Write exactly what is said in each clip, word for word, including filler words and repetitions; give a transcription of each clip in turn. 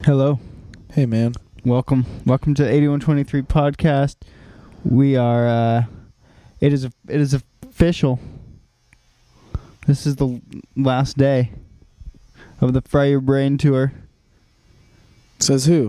Hello. Hey, man. Welcome. Welcome to the eighty-one twenty-three podcast. We are, uh, it is, it is official. This is the last day of the Fry Your Brain tour. Says who?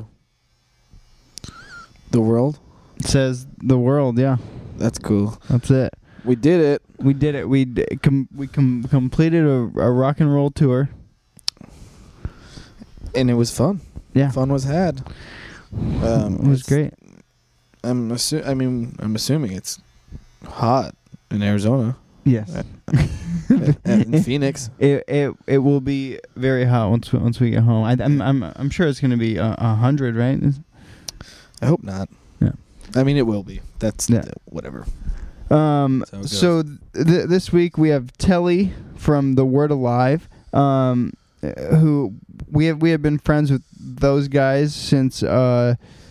The world? It says the world, yeah. That's cool. That's it. We did it. We did it. We d- com- we com- completed a, a rock and roll tour. And it was fun. Yeah. Fun was had. Um, it was great. I'm assu- I mean, I'm assuming it's hot in Arizona. Yes. and in Phoenix. It it it will be very hot once we, once we get home. I, I'm I'm I'm sure it's going to be a, a hundred, right? I hope not. Yeah. I mean, it will be. That's yeah. th- whatever. Um. So th- this week we have Telly from The Word Alive, um, who we have we have been friends with those guys since uh,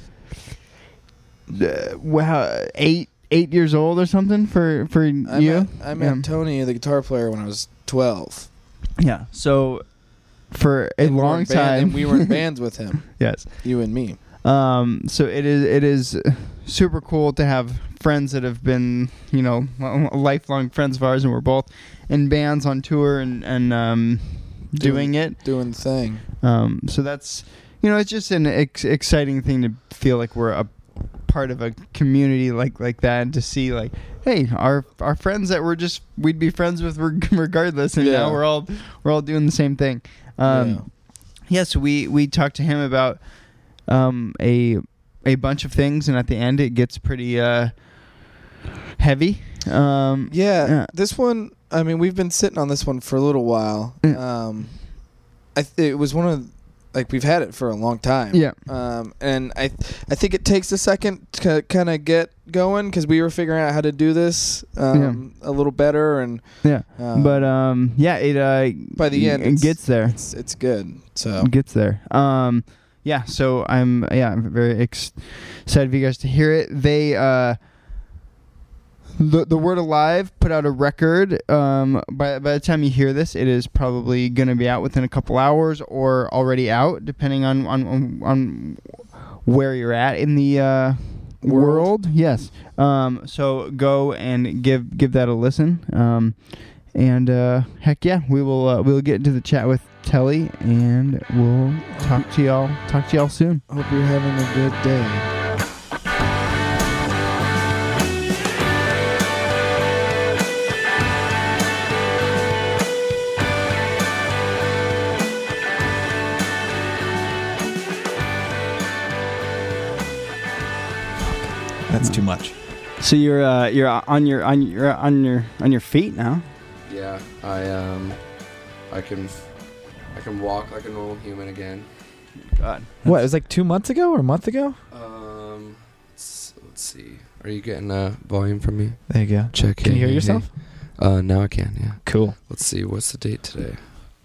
uh wow eight eight years old or something for for I you. Met, I met yeah. Tony, the guitar player, when I was twelve. Yeah. So for a and long we time, band, and we were in bands with him. Yes. You and me. Um, so it is it is super cool to have friends that have been, you know, lifelong friends of ours, and we're both in bands on tour and and um, doing, doing it, doing the thing. Um, so that's, you know, it's just an ex- exciting thing to feel like we're a part of a community like like that, and to see like, hey, our our friends that we're just we'd be friends with regardless, and yeah. now we're all we're all doing the same thing. Um, yeah. yeah. So we we talked to him about. Um, a a bunch of things, and at the end it gets pretty uh, heavy. Um, yeah, yeah, this one. I mean, we've been sitting on this one for a little while. Yeah. Um, I th- it was one of like we've had it for a long time. Yeah. Um, and I I think it takes a second to kind of get going because we were figuring out how to do this um, yeah. a little better, and yeah. Um, but um, yeah, it uh, by the end it gets there. It's, it's good. So it gets there. Um. Yeah, so I'm yeah I'm very ex- excited for you guys to hear it. They uh, the the Word Alive put out a record. Um, by by the time you hear this, it is probably going to be out within a couple hours or already out, depending on on on, on where you're at in the uh, world. world. Yes. Um. So go and give give that a listen. Um. And uh, heck yeah, we will uh, we'll get into the chat with Telly, and we'll talk to y'all talk to y'all soon. Hope you're having a good day. That's too much. So you're uh, you're on your on your on your on your feet now. Yeah, I um, I can, I can walk like a normal human again. God, what? It was like two months ago or a month ago? Um, let's, let's see. Are you getting uh volume from me? There you go. Check. Can hey, you hear hey, yourself? Hey. Uh, now I can. Yeah. Cool. Let's see. What's the date today?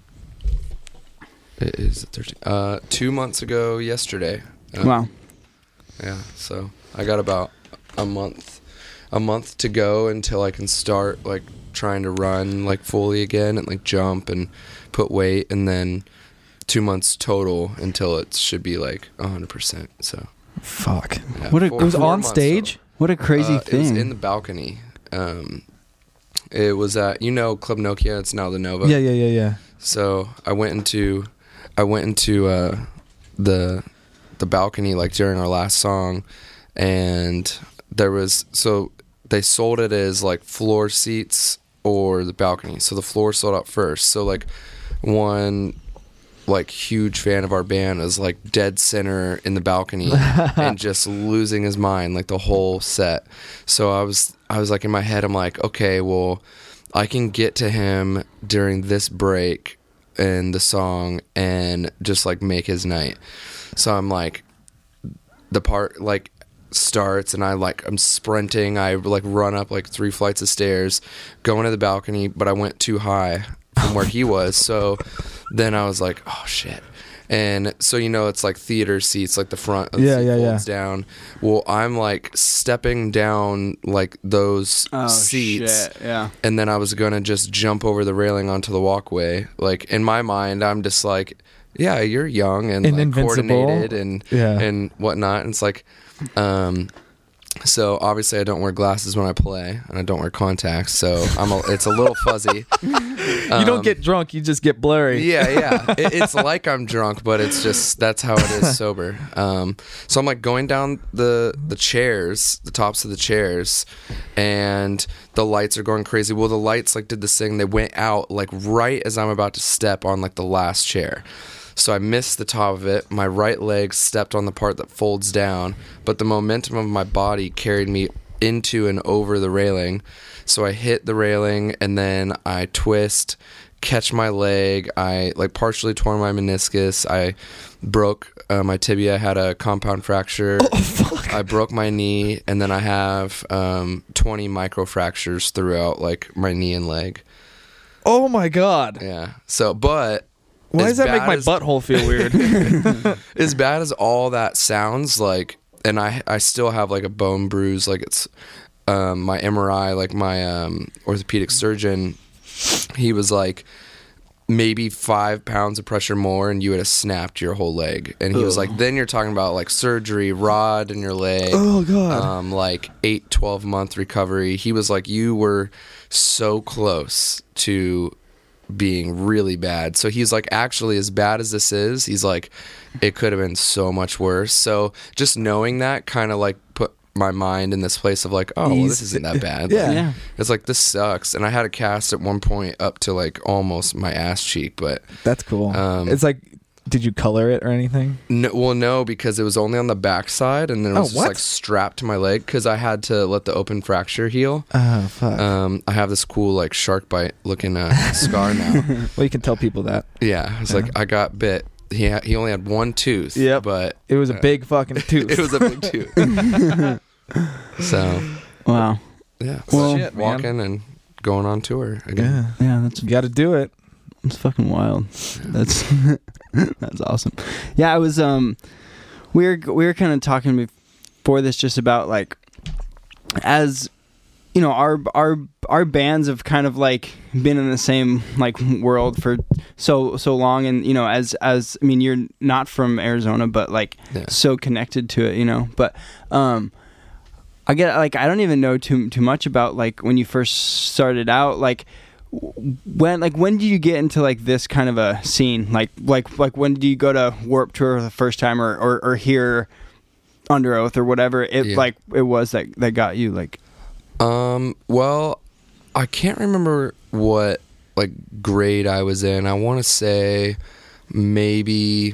It is the thirteenth. Uh, two months ago yesterday. Um, wow. Yeah. So I got about a month, a month to go until I can start like. Trying to run like fully again and like jump and put weight, and then two months total until it should be like a hundred percent. So fuck. Yeah, what a, four, it was on stage. Total. What a crazy uh, thing. It was in the balcony. Um, it was at you know Club Nokia. It's now the Nova. Yeah, yeah, yeah, yeah. So I went into, I went into uh, the the balcony like during our last song, and there was so they sold it as like floor seats. Or the balcony. So the floor sold out first. So like one like huge fan of our band is like dead center in the balcony and just losing his mind like the whole set. So I was I was like in my head I'm like, okay, well I can get to him during this break in the song and just like make his night. So I'm like the part like starts and I like I'm sprinting. I like run up like three flights of stairs, going to the balcony, but I went too high from where he was. So then I was like, oh shit. And so you know it's like theater seats, like the front of the yeah, seat yeah, folds yeah. down. Well, I'm like stepping down like those oh, seats. Shit. Yeah. And then I was gonna just jump over the railing onto the walkway. Like in my mind, I'm just like yeah, you're young and, And like, invincible. coordinated and Yeah. and whatnot. And it's like, um, so obviously I don't wear glasses when I play, and I don't wear contacts, so I'm a, it's a little fuzzy. You don't get drunk, you just get blurry. Yeah, yeah. It, it's like I'm drunk, but it's just that's how it is sober. Um, so I'm like going down the the chairs, the tops of the chairs, and the lights are going crazy. Well, the lights like did this thing. They went out like right as I'm about to step on like the last chair. So I missed the top of it. My right leg stepped on the part that folds down, but the momentum of my body carried me into and over the railing. So I hit the railing, and then I twist, catch my leg. I like partially tore my meniscus. I broke uh, my tibia. I had a compound fracture. Oh, fuck. I broke my knee, and then I have um, twenty microfractures throughout like my knee and leg. Oh my god. Yeah. So, but Why as does that make bad my as- butthole feel weird? as bad as all that sounds like, and I I still have like a bone bruise. Like it's um, my M R I, like my um, orthopedic surgeon, he was like maybe five pounds of pressure more, and you would have snapped your whole leg. And he was like, then you're talking about like surgery, rod in your leg. Oh, God. Um, like eight, twelve month recovery. He was like, you were so close to being really bad. So he's like, actually, as bad as this is, he's like, it could have been so much worse. So just knowing that kind of like put my mind in this place of like, oh, well, this isn't that bad. Yeah. Like, Yeah. it's like, this sucks. And I had a cast at one point up to like almost my ass cheek, but That's cool. Um, it's like, did you color it or anything? no, well, no, because it was only on the back side, and then it Oh, was just what? like strapped to my leg because I had to let the open fracture heal. Oh, fuck. Um, I have this cool like shark bite looking uh, scar now. Well, you can tell people that. Yeah, it's like I got bit. He ha- he only had one tooth. Yep. but It was a uh, big fucking tooth. it was a big tooth. So Wow. yeah, Well- Shit, man. walking and going on tour again. Yeah. Yeah, that's You got to do it. It's fucking wild. That's that's awesome. Yeah, I was um we were we were kind of talking before this just about like as you know our our our bands have kind of like been in the same like world for so so long, and you know as as I mean you're not from Arizona but like Yeah. so connected to it, you know, but um I get like I don't even know too too much about like when you first started out, like when like when did you get into like this kind of a scene, like like like when did you go to Warped Tour for the first time, or or, or hear Under Oath or whatever it Yeah. like it was that that got you like Um. Well, I can't remember what like grade I was in. I want to say maybe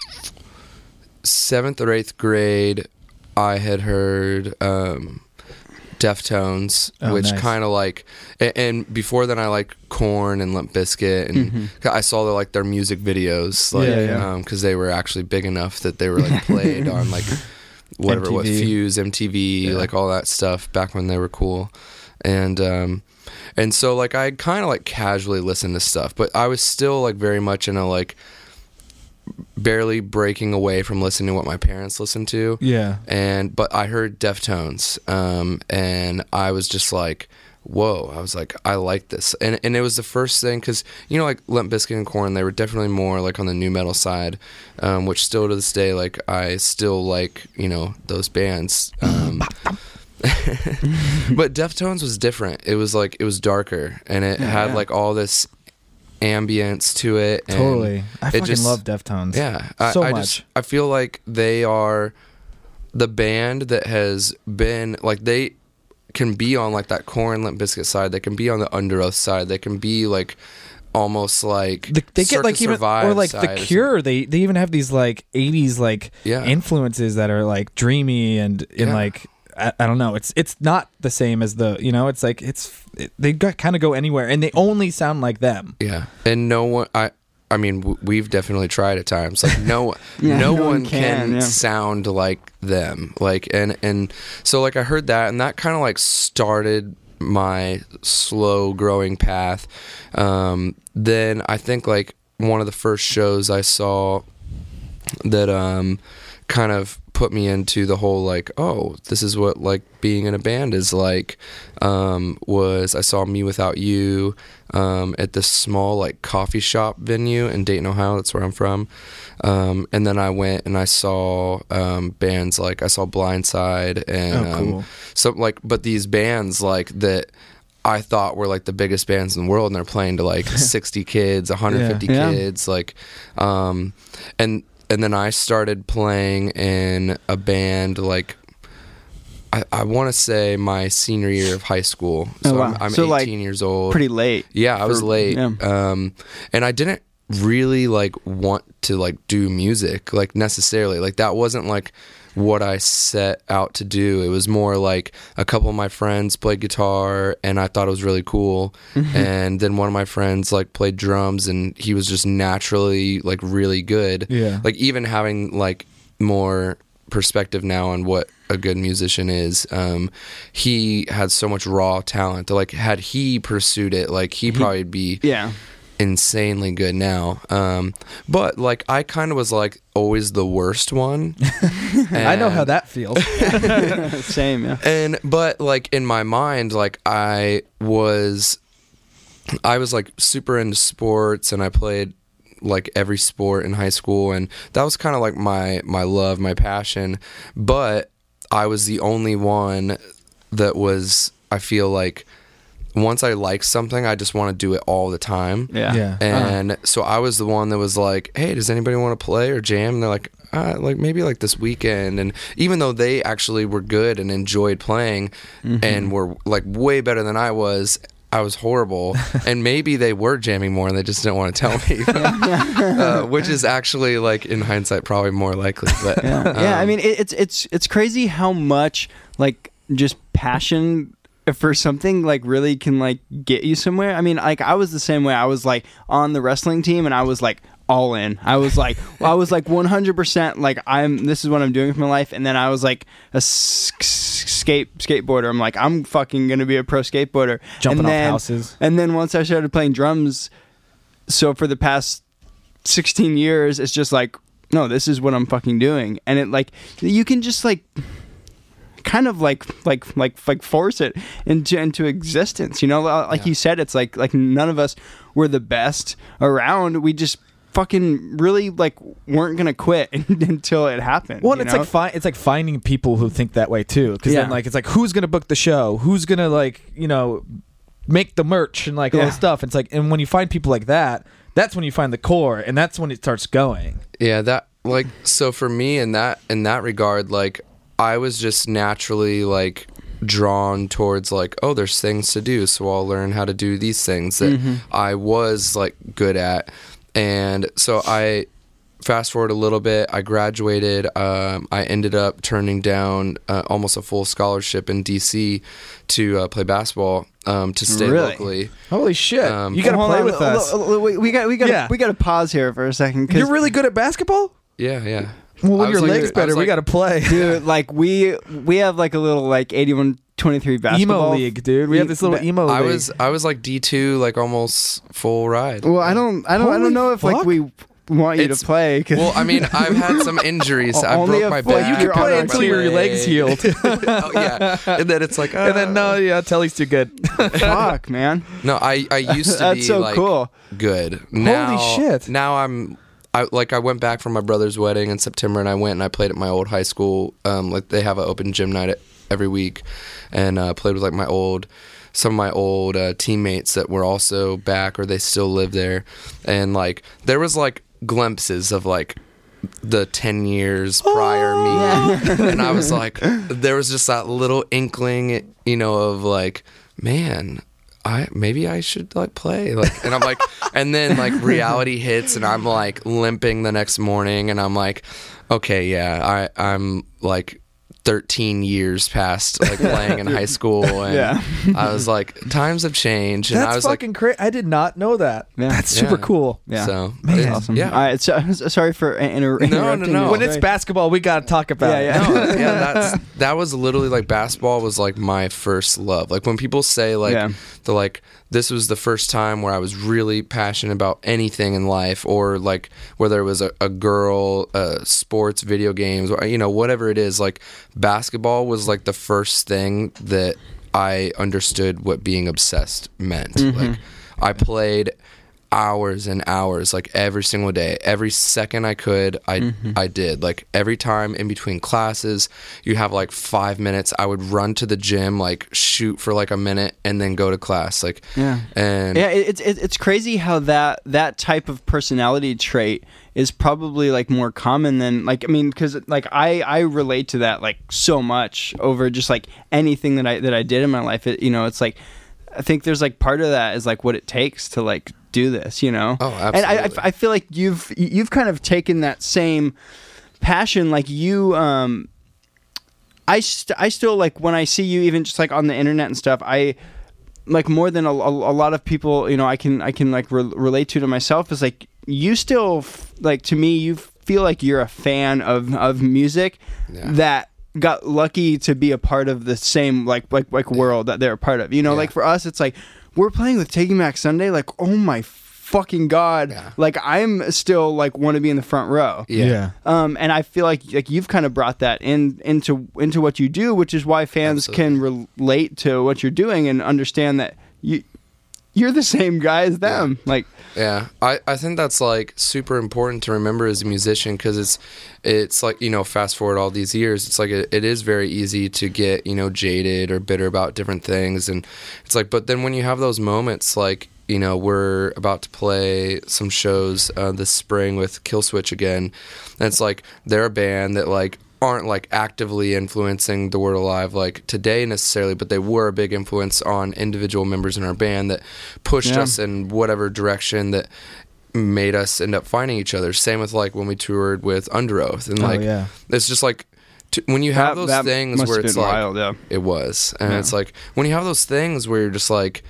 seventh or eighth grade. I had heard um, Deftones, Oh, which nice. kind of like, and, and before then I like Korn and Limp Bizkit, and Mhm. I saw the, like their music videos, like Yeah, yeah. because they were actually big enough that they were like played on like whatever it was, M T V. Fuse, M T V, Yeah. like all that stuff back when they were cool, and um, and so like I kind of like casually listened to stuff, but I was still like very much in a like barely breaking away from listening to what my parents listened to. Yeah. And but I heard Deftones, um, and I was just like, whoa! I was like, I like this, and and it was the first thing because you know like Limp Bizkit and Korn, they were definitely more like on the new metal side, um, which still to this day like I still like you know those bands. Um, but Deftones was different. It was like it was darker, and it Yeah, had yeah. like all this ambience to it. And Totally. I it fucking just- love Deftones. Yeah, I, So I much. Just, I feel like they are the band that has been like they can be on like that Korn Limp Bizkit side. They can be on the Under Oath side. They can be like almost like The, they get Cirque like du even Survive or like side the something. Cure. They they even have these like eighties like Yeah. influences that are like dreamy and in Yeah. like I, I don't know. It's it's not the same as the you know. It's like it's it, they got kind of go anywhere and they only sound like them. Yeah, and no one. I. I mean, w- we've definitely tried at times. Like no, one Yeah, no, no one one can, can, yeah. sound like them. Like and and so like I heard that, and that kind of like started my slow growing path. Um, then I think like one of the first shows I saw that um kind of put me into the whole like, oh, this is what like being in a band is like. Um, was I saw Me Without You um, at this small like coffee shop venue in Dayton, Ohio. That's where I'm from. Um, and then I went and I saw um, bands like I saw Blindside and Oh, cool. um, some like, but these bands like that I thought were like the biggest bands in the world, and they're playing to like sixty kids, one hundred fifty Yeah. kids, like, um, and and then I started playing in a band like. I, I want to say my senior year of high school. So Oh, wow. I'm, I'm So, like, eighteen years old. Pretty late. Yeah, I was for- late. yeah. Um, and I didn't really like want to like do music like necessarily. Like that wasn't like what I set out to do. It was more like a couple of my friends played guitar and I thought it was really cool. And then one of my friends like played drums and he was just naturally like really good. Yeah. Like even having like more perspective now on what a good musician is, um he had so much raw talent that, like, had he pursued it, like he probably be Yeah. insanely good now. Um but like I kind of was like always the worst one. I know how And- that feels. Same. Yeah. and but like in my mind, like I was I was like super into sports and I played like every sport in high school, and that was kind of like my my love, my passion. But I was the only one that was, I feel like once I like something, I just want to do it all the time. Yeah. Yeah. And so I was the one that was like, hey, does anybody want to play or jam? And they're like, uh, like maybe like this weekend. And even though they actually were good and enjoyed playing and were like way better than I was, I was horrible. And maybe they were jamming more and they just didn't want to tell me, uh, which is actually like in hindsight probably more likely. But Yeah. yeah. I um, mean, it, it's it's it's crazy how much like just passion for something like really can like get you somewhere. I mean, like I was the same way. I was like on the wrestling team and I was like all in. I was like I was like one hundred percent like I'm this is what I'm doing for my life. And then I was like a s- skate skateboarder. I'm like I'm fucking going to be a pro skateboarder. Jumping and off then, houses. And then once I started playing drums, so for the past sixteen years it's just like no, this is what I'm fucking doing. And it like you can just like kind of like like like like force it into into existence, you know, like Yeah. you said, it's like like none of us were the best around. We just fucking really like weren't gonna quit until it happened. Well, you it's know? like fi- it's like finding people who think that way too. Because Yeah. then like it's like who's gonna book the show? Who's gonna like you know make the merch and like all Yeah. this stuff? It's like, and when you find people like that, that's when you find the core, and that's when it starts going. Yeah, that like so for me in that in that regard, like I was just naturally like drawn towards like, oh, there's things to do, so I'll learn how to do these things that I was like good at. And so I fast forward a little bit, I graduated. um, I ended up turning down uh, almost a full scholarship in D C to uh, play basketball, um, to stay Really? locally. Holy shit! Um, you gotta Hold play on, with l- us. l- l- we- we got we got Yeah. we got to pause here for a second because You're really good at basketball. Yeah, yeah. Well, I when was your like- legs I was better, we like- gotta play. dude, like we we have like a little like eighty-one twenty-three basketball Emo league, dude. We have this little Ba- emo I league. was I was like D two, like almost full ride. Well, I don't I don't I Holy don't know if like fuck. we want you It's- to play. 'Cause Well, I mean, I've had some injuries. I Only broke a my foot. back. You can I play broke until my your leg. legs healed. Oh yeah, and then it's like, and then uh, no, yeah, Telly's too good. fuck, man. no, I I used to That's be so like cool. good. Now, shit. Now I'm. I like I went back from my brother's wedding in September, and I went and I played at my old high school. Um, like they have an open gym night every week, and uh, played with like my old, some of my old uh, teammates that were also back or they still live there, and like there was like glimpses of like the ten years prior me, and I was like, there was just that little inkling, you know, of like, man, I maybe I should like play, like, and I'm like, and then like reality hits, and I'm like limping the next morning, and I'm like, okay, yeah, I I'm like thirteen years past like playing in high school, and Yeah. I was like, times have changed, and That's I was fucking crazy. I did not know that. Yeah. That's super Yeah. cool. Yeah. so Man. it's- Awesome. yeah. All right. So, sorry for inter- no, interrupting. no. you. When it's basketball, we gotta talk about Yeah, it. yeah. No, yeah, that's that was literally like basketball was like my first love. Like when people say like Yeah. the like this was the first time where I was really passionate about anything in life, or like whether it was a, a girl, uh, sports, video games, or you know whatever it is. Like basketball was like the first thing that I understood what being obsessed meant. Mm-hmm. Like I played hours and hours, like every single day, every second I could, I Mm-hmm. I did. Like every time in between classes, you have like five minutes. I would run to the gym, like shoot for like a minute, and then go to class. Like Yeah. and Yeah, it- it's it, it's crazy how that that type of personality trait is probably like more common than like I mean because like I I relate to that like so much over just like anything that I that I did in my life. It, you know, it's like I think there's like part of that is like what it takes to like do this, you know. Oh, And I, I absolutely. I feel like you've you've kind of taken that same passion, like you um I st- I still like when I see you even just like on the internet and stuff, I like more than a, a, a lot of people, you know, I can I can like re- relate to to myself is like you still f- like to me you feel like you're a fan of of music Yeah. that got lucky to be a part of the same like like like world that they're a part of. You know, Yeah. like for us it's like we're playing with Taking Back Sunday, like oh my fucking god. Yeah. Like I'm still like want to be in the front row. yeah. Um, and I feel like like you've kind of brought that in into into what you do, which is why fans can relate to what you're doing and understand that you you're the same guy as them. Like, Yeah, I, I think that's like super important to remember as a musician, because it's it's like, you know, fast forward all these years, it's like it, it is very easy to get, you know, jaded or bitter about different things, and it's like, but then when you have those moments, like, you know, we're about to play some shows uh, this spring with Killswitch again, and it's like they're a band that like aren't like actively influencing The Word Alive like today necessarily, but they were a big influence on individual members in our band that pushed Yeah. us in whatever direction that made us end up finding each other. Same with like when we toured with Under Oath, and like oh yeah. it's just like t- when you have that- those that things must where have it's been like wild, yeah. it was, and Yeah. it's like when you have those things where you're just like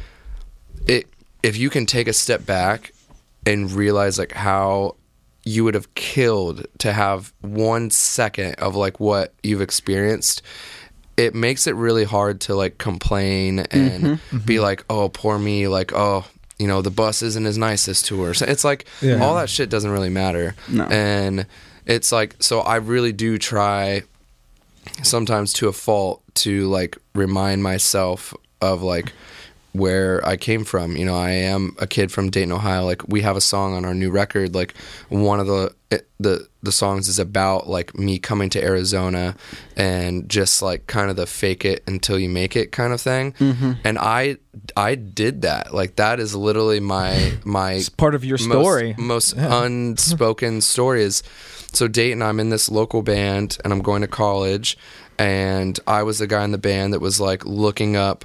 it, if you can take a step back and realize like how you would have killed to have one second of like what you've experienced, it makes it really hard to like complain and Mm-hmm. be like, oh, poor me, like, oh, you know, the bus isn't as nice this tour. So it's like Yeah. all that shit doesn't really matter. No. And it's like, so I really do try sometimes to a fault to like remind myself of like where I came from. You know, I am a kid from Dayton, Ohio. Like we have a song on our new record, like one of the it, the the songs is about like me coming to Arizona and just like kind of the fake it until you make it kind of thing. Mm-hmm. And I I did that. Like that is literally my my It's part of your story. most, most Yeah. unspoken story is, so Dayton, I'm in this local band and I'm going to college, and I was the guy in the band that was like looking up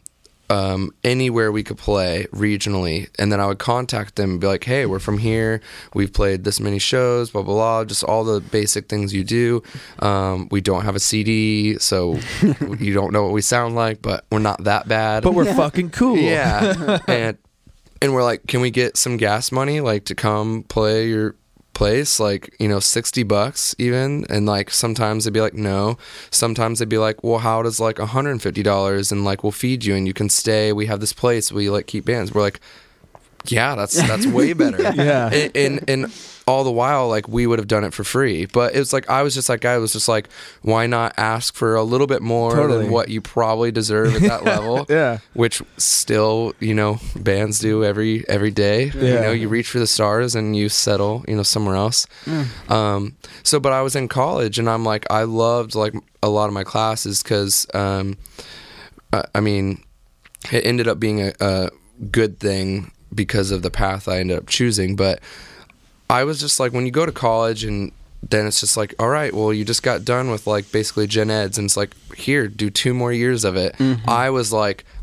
um, anywhere we could play regionally, and then I would contact them and be like, hey, we're from here, we've played this many shows, blah blah blah, just all the basic things you do. Um, we don't have a C D, so you don't know what we sound like, but we're not that bad. But we're fucking cool. Yeah. and and we're like, can we get some gas money like to come play your place, like, you know, sixty bucks even? And like sometimes they'd be like, no. Sometimes they'd be like, well, how does like one hundred fifty dollars, and like we'll feed you and you can stay, we have this place, we like keep bands. We're like, yeah, that's that's way better. Yeah. And, and and all the while, like, we would have done it for free. But it was like, I was just that guy. It was just like, why not ask for a little bit more Totally. than what you probably deserve at that level? Yeah. Which still, you know, bands do every every day. You Yeah. know, you reach for the stars and you settle, you know, somewhere else. Um, so, but I was in college, and I'm like, I loved like a lot of my classes because, um, I, I mean, it ended up being a, a good thing because of the path I ended up choosing. But I was just like, when you go to college and then it's just like, all right, well, you just got done with like basically gen eds, and it's like, here, do two more years of it. I was like,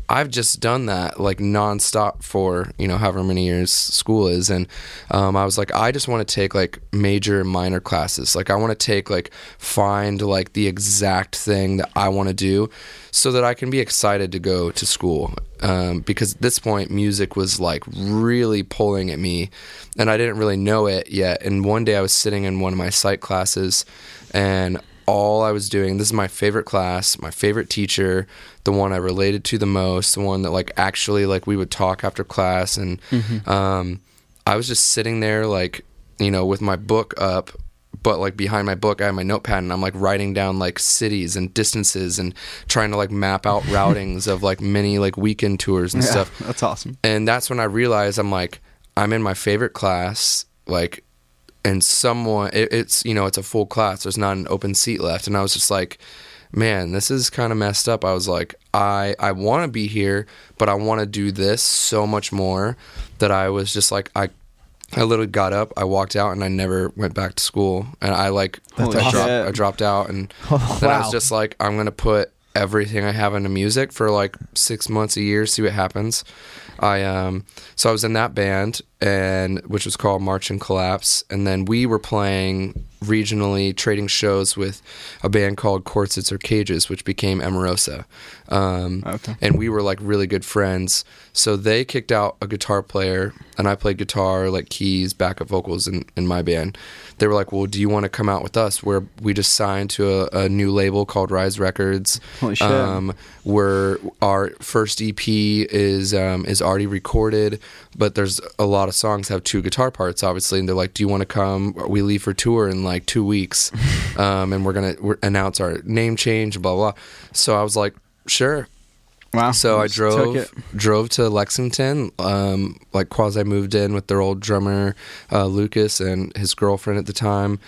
I've just done that like nonstop for, you know, however many years school is. And um, I was like, I just want to take like major and minor classes. Like I want to take like, find like the exact thing that I want to do so that I can be excited to go to school. Um, because at this point, music was like really pulling at me and I didn't really know it yet. And one day I was sitting in one of my psych classes and all I was doing, this is my favorite class, my favorite teacher, the one I related to the most, the one that like actually like we would talk after class. And Mm-hmm. um, I was just sitting there like, you know, with my book up, but like behind my book I had my notepad and I'm like writing down like cities and distances and trying to like map out routings of like many like weekend tours and Yeah, stuff. that's awesome. And that's when I realized I'm like, I'm in my favorite class, like, and someone, it, it's, you know, it's a full class. There's not an open seat left. And I was just like, man, this is kind of messed up. I was like, I, I want to be here, but I want to do this so much more that I was just like, I, I literally got up, I walked out, and I never went back to school. And I like, I Holy dropped, shit. I dropped out. And Oh, then I wow. was just like, I'm going to put everything I have into music for like six months, a year, see what happens. I um so I was in that band, and which was called March and Collapse, and then we were playing regionally, trading shows with a band called Quartzits or Cages, which became Emerosa. Um, Okay. and we were like really good friends. So they kicked out a guitar player, and I played guitar, like keys, backup vocals in, in my band. They were like, well, do you want to come out with us? Where we just signed to a, a new label called Rise Records. Holy shit. Um, where our first E P is um, is already recorded, but there's a lot of songs have two guitar parts, obviously, and they're like, do you want to come? We leave for tour in like two weeks, um, and we're going to announce our name change, blah, blah. So I was like, sure. Wow. So I Just took drove it. drove to Lexington, um, like quasi moved in with their old drummer, uh, Lucas, and his girlfriend at the time,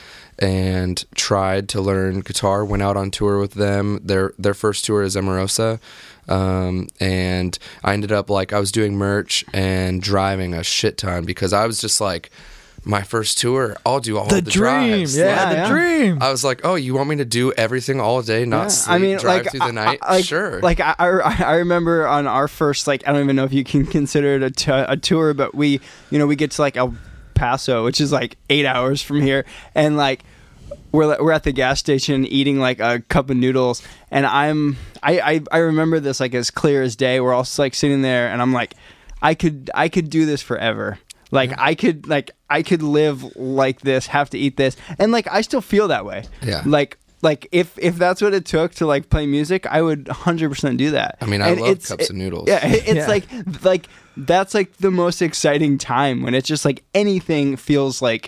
and tried to learn guitar. Went out on tour with them. Their their first tour is Emerosa, um, and I ended up like I was doing merch and driving a shit ton because I was just like, my first tour, I'll do all the, the, dream, drives. yeah, Yeah, the yeah. dream. I was like, oh, you want me to do everything all day, not Yeah. sleep, I mean, drive like, through the I- night? I- like, sure. Like I, I, I remember on our first, like, I don't even know if you can consider it a, t- a tour, but we, you know, we get to like El Paso, which is like eight hours from here, and like we're we're at the gas station eating like a cup of noodles, and I'm I I, I remember this like as clear as day. We're all like sitting there, and I'm like, I could I could do this forever. Like Yeah. I could like I could live like this, have to eat this, and like I still feel that way. Yeah. Like like if if that's what it took to like play music, I would one hundred percent do that. I mean, I And love it's- cups it- of noodles. Yeah, it- it's Yeah. like like that's like the most exciting time when it's just like anything feels like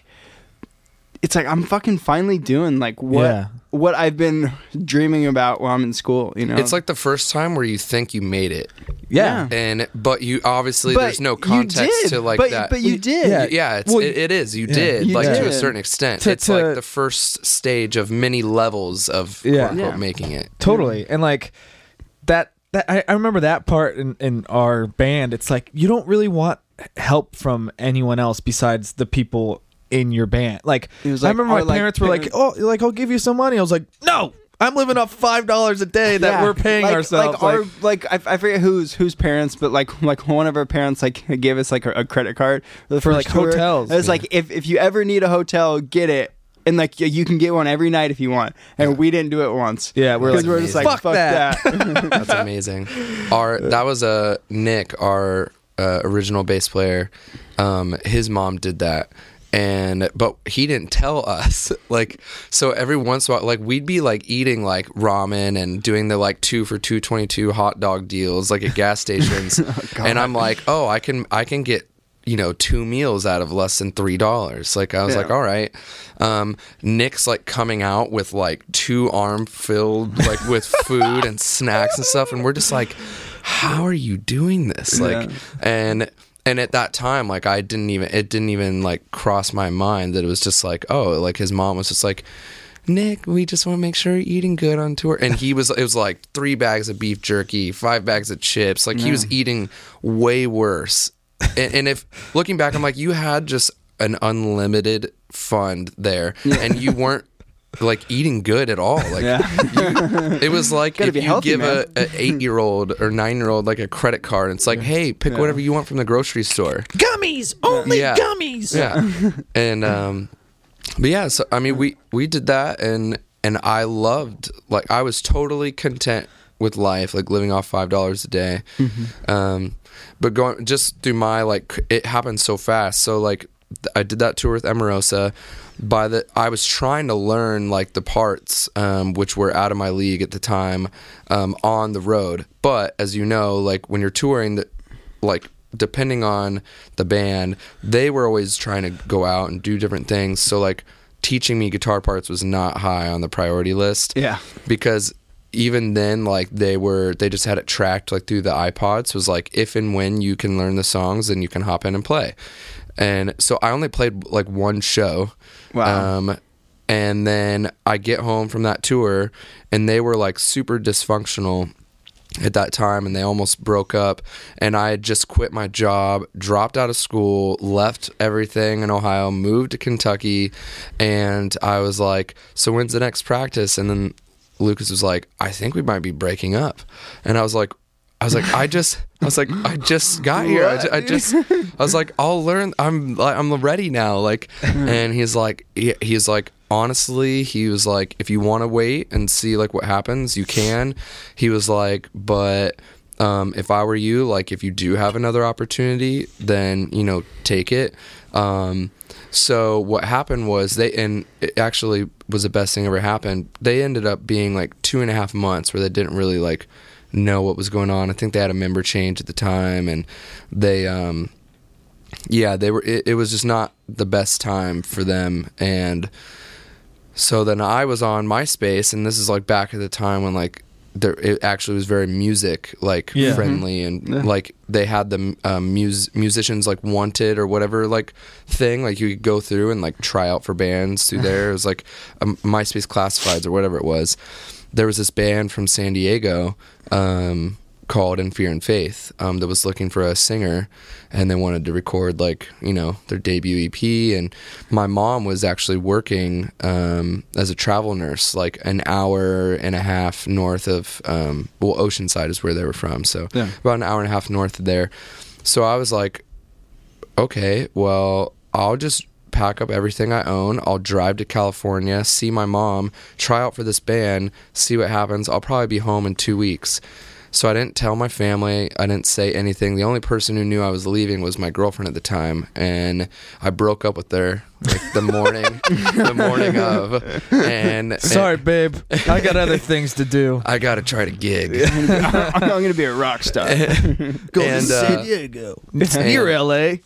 it's like I'm fucking finally doing like what Yeah. what I've been dreaming about while I'm in school, you know. It's like the first time where you think you made it, yeah. and but you obviously But there's no you context did, to like but, that. But you We- did. yeah. yeah, it's, Well, it, it is. You yeah. did, You like to a did. certain extent. To- it's to- like the first stage of many levels of Yeah. quote unquote Yeah. making it. Totally. And like that that I, I remember that part in, in our band. It's like you don't really want help from anyone else besides the people in your band. Like, It was I like remember my our, like, parents were like, parent- "Oh, like I'll give you some money." I was like, "No, I'm living off five dollars a day that Yeah. we're paying like, ourselves." Like, our, like I, I forget whose whose parents, but like like one of our parents like gave us like a, a credit card for the For, first like, tour. hotels. It's like if if you ever need a hotel, get it. And like y- you can get one every night if you want, and we didn't do it once. Yeah, we're because like, we're just like "Fuck fuck, that." that. That's amazing. Our that was a uh, Nick, our uh, original bass player. Um, his mom did that, and but he didn't tell us. Like, so every once in a while, like we'd be like eating like ramen and doing the like two for two twenty two hot dog deals like at gas stations, and I'm like, oh, I can I can get, you know, two meals out of less than three dollars. Like I was Yeah. like, all right. Um, Nick's like coming out with like two arm filled like with food and snacks and stuff, and we're just like, how are you doing this? Like, Yeah. and and at that time, like I didn't even it didn't even like cross my mind that it was just like, oh, like his mom was just like, Nick, we just want to make sure you're eating good on tour. And he was, it was like three bags of beef jerky, five bags of chips. Like he was eating way worse. And, and if looking back, I'm like, you had just an unlimited fund there, and you weren't like eating good at all. Like Yeah. you, it was like Gotta if be you healthy, give man. a, a eight year old or nine year old like a credit card, and it's like, hey, pick Yeah. whatever you want from the grocery store. Gummies, only Yeah. gummies. Yeah. And um but yeah, so I mean we we did that, and and I loved, like, I was totally content with life, like living off five dollars a day. Mm-hmm. Um but going just through my, like, it happened so fast. So like th- I did that tour with Emerosa. By the I was trying to learn like the parts um which were out of my league at the time um on the road. But as you know, like when you're touring, the like depending on the band, they were always trying to go out and do different things. So like teaching me guitar parts was not high on the priority list. Yeah. Because even then, like they were, they just had it tracked like through the iPods. So it was like, if and when you can learn the songs, then you can hop in and play. And so I only played like one show. Wow. Um, and then I get home from that tour, and they were like super dysfunctional at that time, and they almost broke up, and I had just quit my job, dropped out of school, left everything in Ohio, moved to Kentucky, and I was like, so when's the next practice? And then Lucas was like, I think we might be breaking up. And I was like, I was like, I just, I was like, I just got here. I, ju- I just, I was like, I'll learn. I'm, like, I'm ready now. Like, and he's like, he, he's like, honestly, he was like, if you want to wait and see like what happens, you can. He was like, but um, if I were you, like, if you do have another opportunity, then, you know, take it. Um, so what happened was they, and it actually was the best thing ever happened. They ended up being like two and a half months where they didn't really like know what was going on. I think they had a member change at the time, and they, um, yeah, they were, it, it was just not the best time for them. And so then I was on MySpace, and this is like back at the time when like there, it actually was very music like Yeah. friendly, and Yeah. like they had the um, mus- musicians like wanted or whatever like thing, like you could go through and like try out for bands through there. It was like a MySpace classifieds or whatever it was. There was this band from San Diego um, called In Fear and Faith um, that was looking for a singer, and they wanted to record like, you know, their debut E P. And my mom was actually working um, as a travel nurse like an hour and a half north of um, well, Oceanside is where they were from, so Yeah. about an hour and a half north of there. So I was like, okay, well, I'll just pack up everything I own. I'll drive to California, see my mom, try out for this band, see what happens. I'll probably be home in two weeks. So I didn't tell my family. I didn't say anything. The only person who knew I was leaving was my girlfriend at the time, and I broke up with her like the morning, the morning of. And Sorry, and babe. I got other things to do. I got to try to gig. I'm going to be a rock star. Go And, to uh, San Diego. It's and- near L A.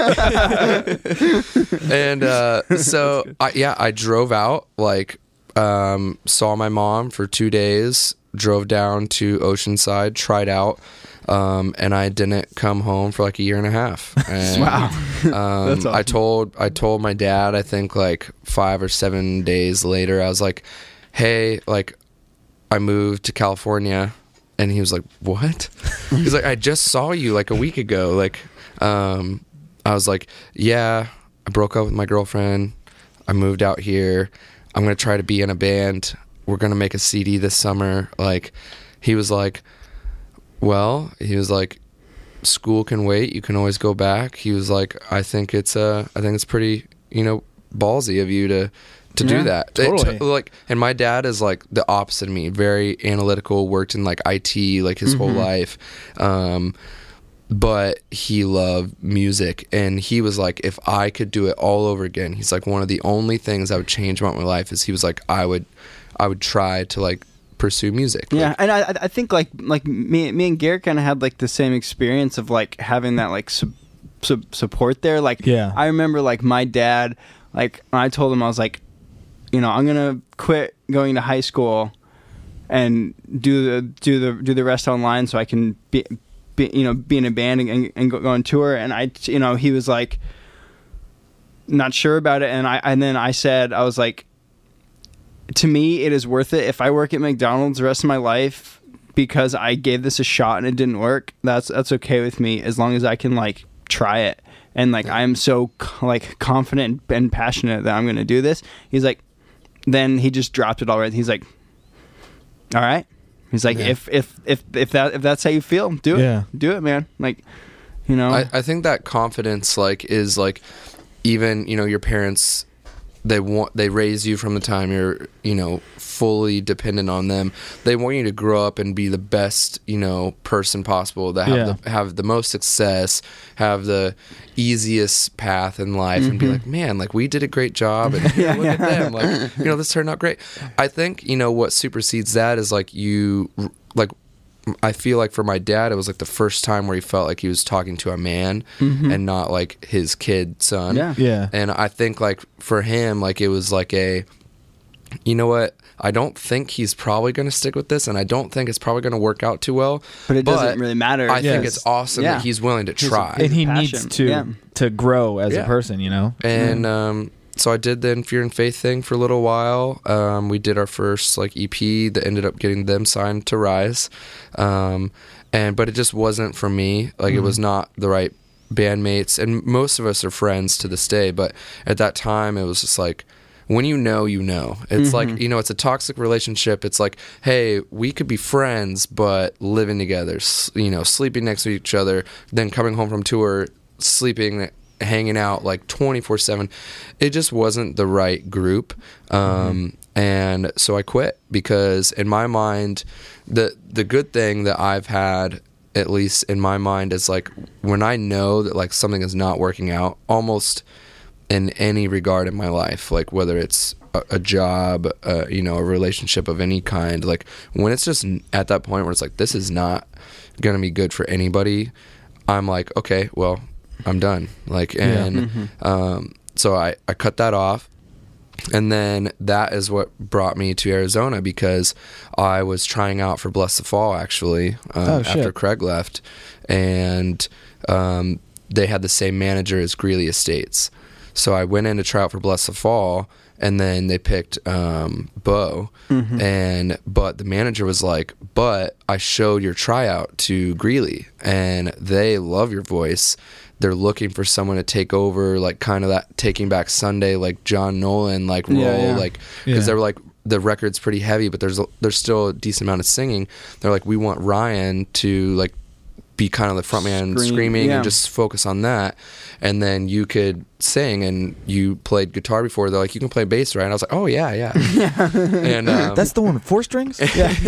And uh, so I, yeah, I drove out, like um, saw my mom for two days, drove down to Oceanside, tried out, um, and I didn't come home for like a year and a half. And, Wow. Um, That's awesome. I told I told my dad, I think like five or seven days later, I was like, hey, like I moved to California. And he was like, what? He's like, I just saw you like a week ago. Like, um, I was like, yeah, I broke up with my girlfriend. I moved out here. I'm going to try to be in a band. We're going to make a C D this summer. Like, he was like, well, he was like, school can wait. You can always go back. He was like, I think it's, uh, I think it's pretty, you know, ballsy of you to, to Yeah, do that. It totally. t- like, and my dad is like the opposite of me, very analytical, worked in like I T like his whole Mhm. life. Um, but he loved music, and he was like, if I could do it all over again, he's like, one of the only things I would change about my life is he was like, I would, I would try to like pursue music. Yeah, Like, and I I think like like me me and Garrett kind of had like the same experience of like having that like sub, sub, support there. Like Yeah. I remember like my dad, like when I told him I was like, you know, I'm gonna quit going to high school and do the do the do the rest online so I can be, be you know be in a band and, and go, go on tour. And I you know he was like not sure about it, and I and then I said I was like, to me, it is worth it. If I work at McDonald's the rest of my life because I gave this a shot and it didn't work, that's that's okay with me as long as I can like try it. And like I'm so like confident and passionate that I'm going to do this. He's like, then he just dropped it all right. He's like, all right. He's like, Yeah. if, if, if, if that, if that's how you feel, do it. Yeah. Do it, man. Like, you know, I, I think that confidence, like, is like, even, you know, your parents, they want, they raise you from the time you're, you know, fully dependent on them. They want you to grow up and be the best, you know, person possible, that have Yeah. the, have the most success, have the easiest path in life, and be like, man, like, we did a great job, and here, look at them, like, you know, this turned out great. I think, you know, what supersedes that is like you, like, I feel like for my dad, it was like the first time where he felt like he was talking to a man and not like his kid son. Yeah. Yeah. And I think like for him, like it was like a, you know what? I don't think he's probably going to stick with this, and I don't think it's probably going to work out too well. but it doesn't really matter. I think because- it's awesome yeah. that he's willing to He's a- try. And he passion. needs to Yeah. to grow as Yeah. a person, you know. And um, so I did the In Fear and Faith thing for a little while. Um, we did our first like E P that ended up getting them signed to Rise, um, and but it just wasn't for me. Like it was not the right bandmates, and most of us are friends to this day. But at that time, it was just like, when you know, you know. It's like, you know, it's a toxic relationship. It's like, hey, we could be friends, but living together, s- you know, sleeping next to each other, then coming home from tour, sleeping, hanging out like twenty-four seven. It just wasn't the right group. Um, and so I quit, because in my mind, the the good thing that I've had, at least in my mind, is like when I know that like something is not working out, almost in any regard in my life, like whether it's a, a job, uh, you know, a relationship of any kind, like when it's just n- at that point where it's like, this is not gonna be good for anybody, I'm like, okay, well, I'm done. Like, and um, so I, I cut that off. And then that is what brought me to Arizona, because I was trying out for Bless the Fall, actually, um, Oh, shit. after Craig left. And um, they had the same manager as Greeley Estates. So I went in to try out for Bless the Fall, and then they picked um, Bo. And but the manager was like, but I showed your tryout to Greeley, and they love your voice. They're looking for someone to take over, like kind of that Taking Back Sunday, like John Nolan, like role, Yeah, yeah. like because Yeah. they were like, the record's pretty heavy, but there's a, there's still a decent amount of singing. They're like, we want Ryan to like be kind of the front man, Scream, screaming, yeah. and just focus on that. And then you could sing, and you played guitar before. They're like, you can play bass, right? And I was like, oh yeah, yeah. and um, That's the one with four strings?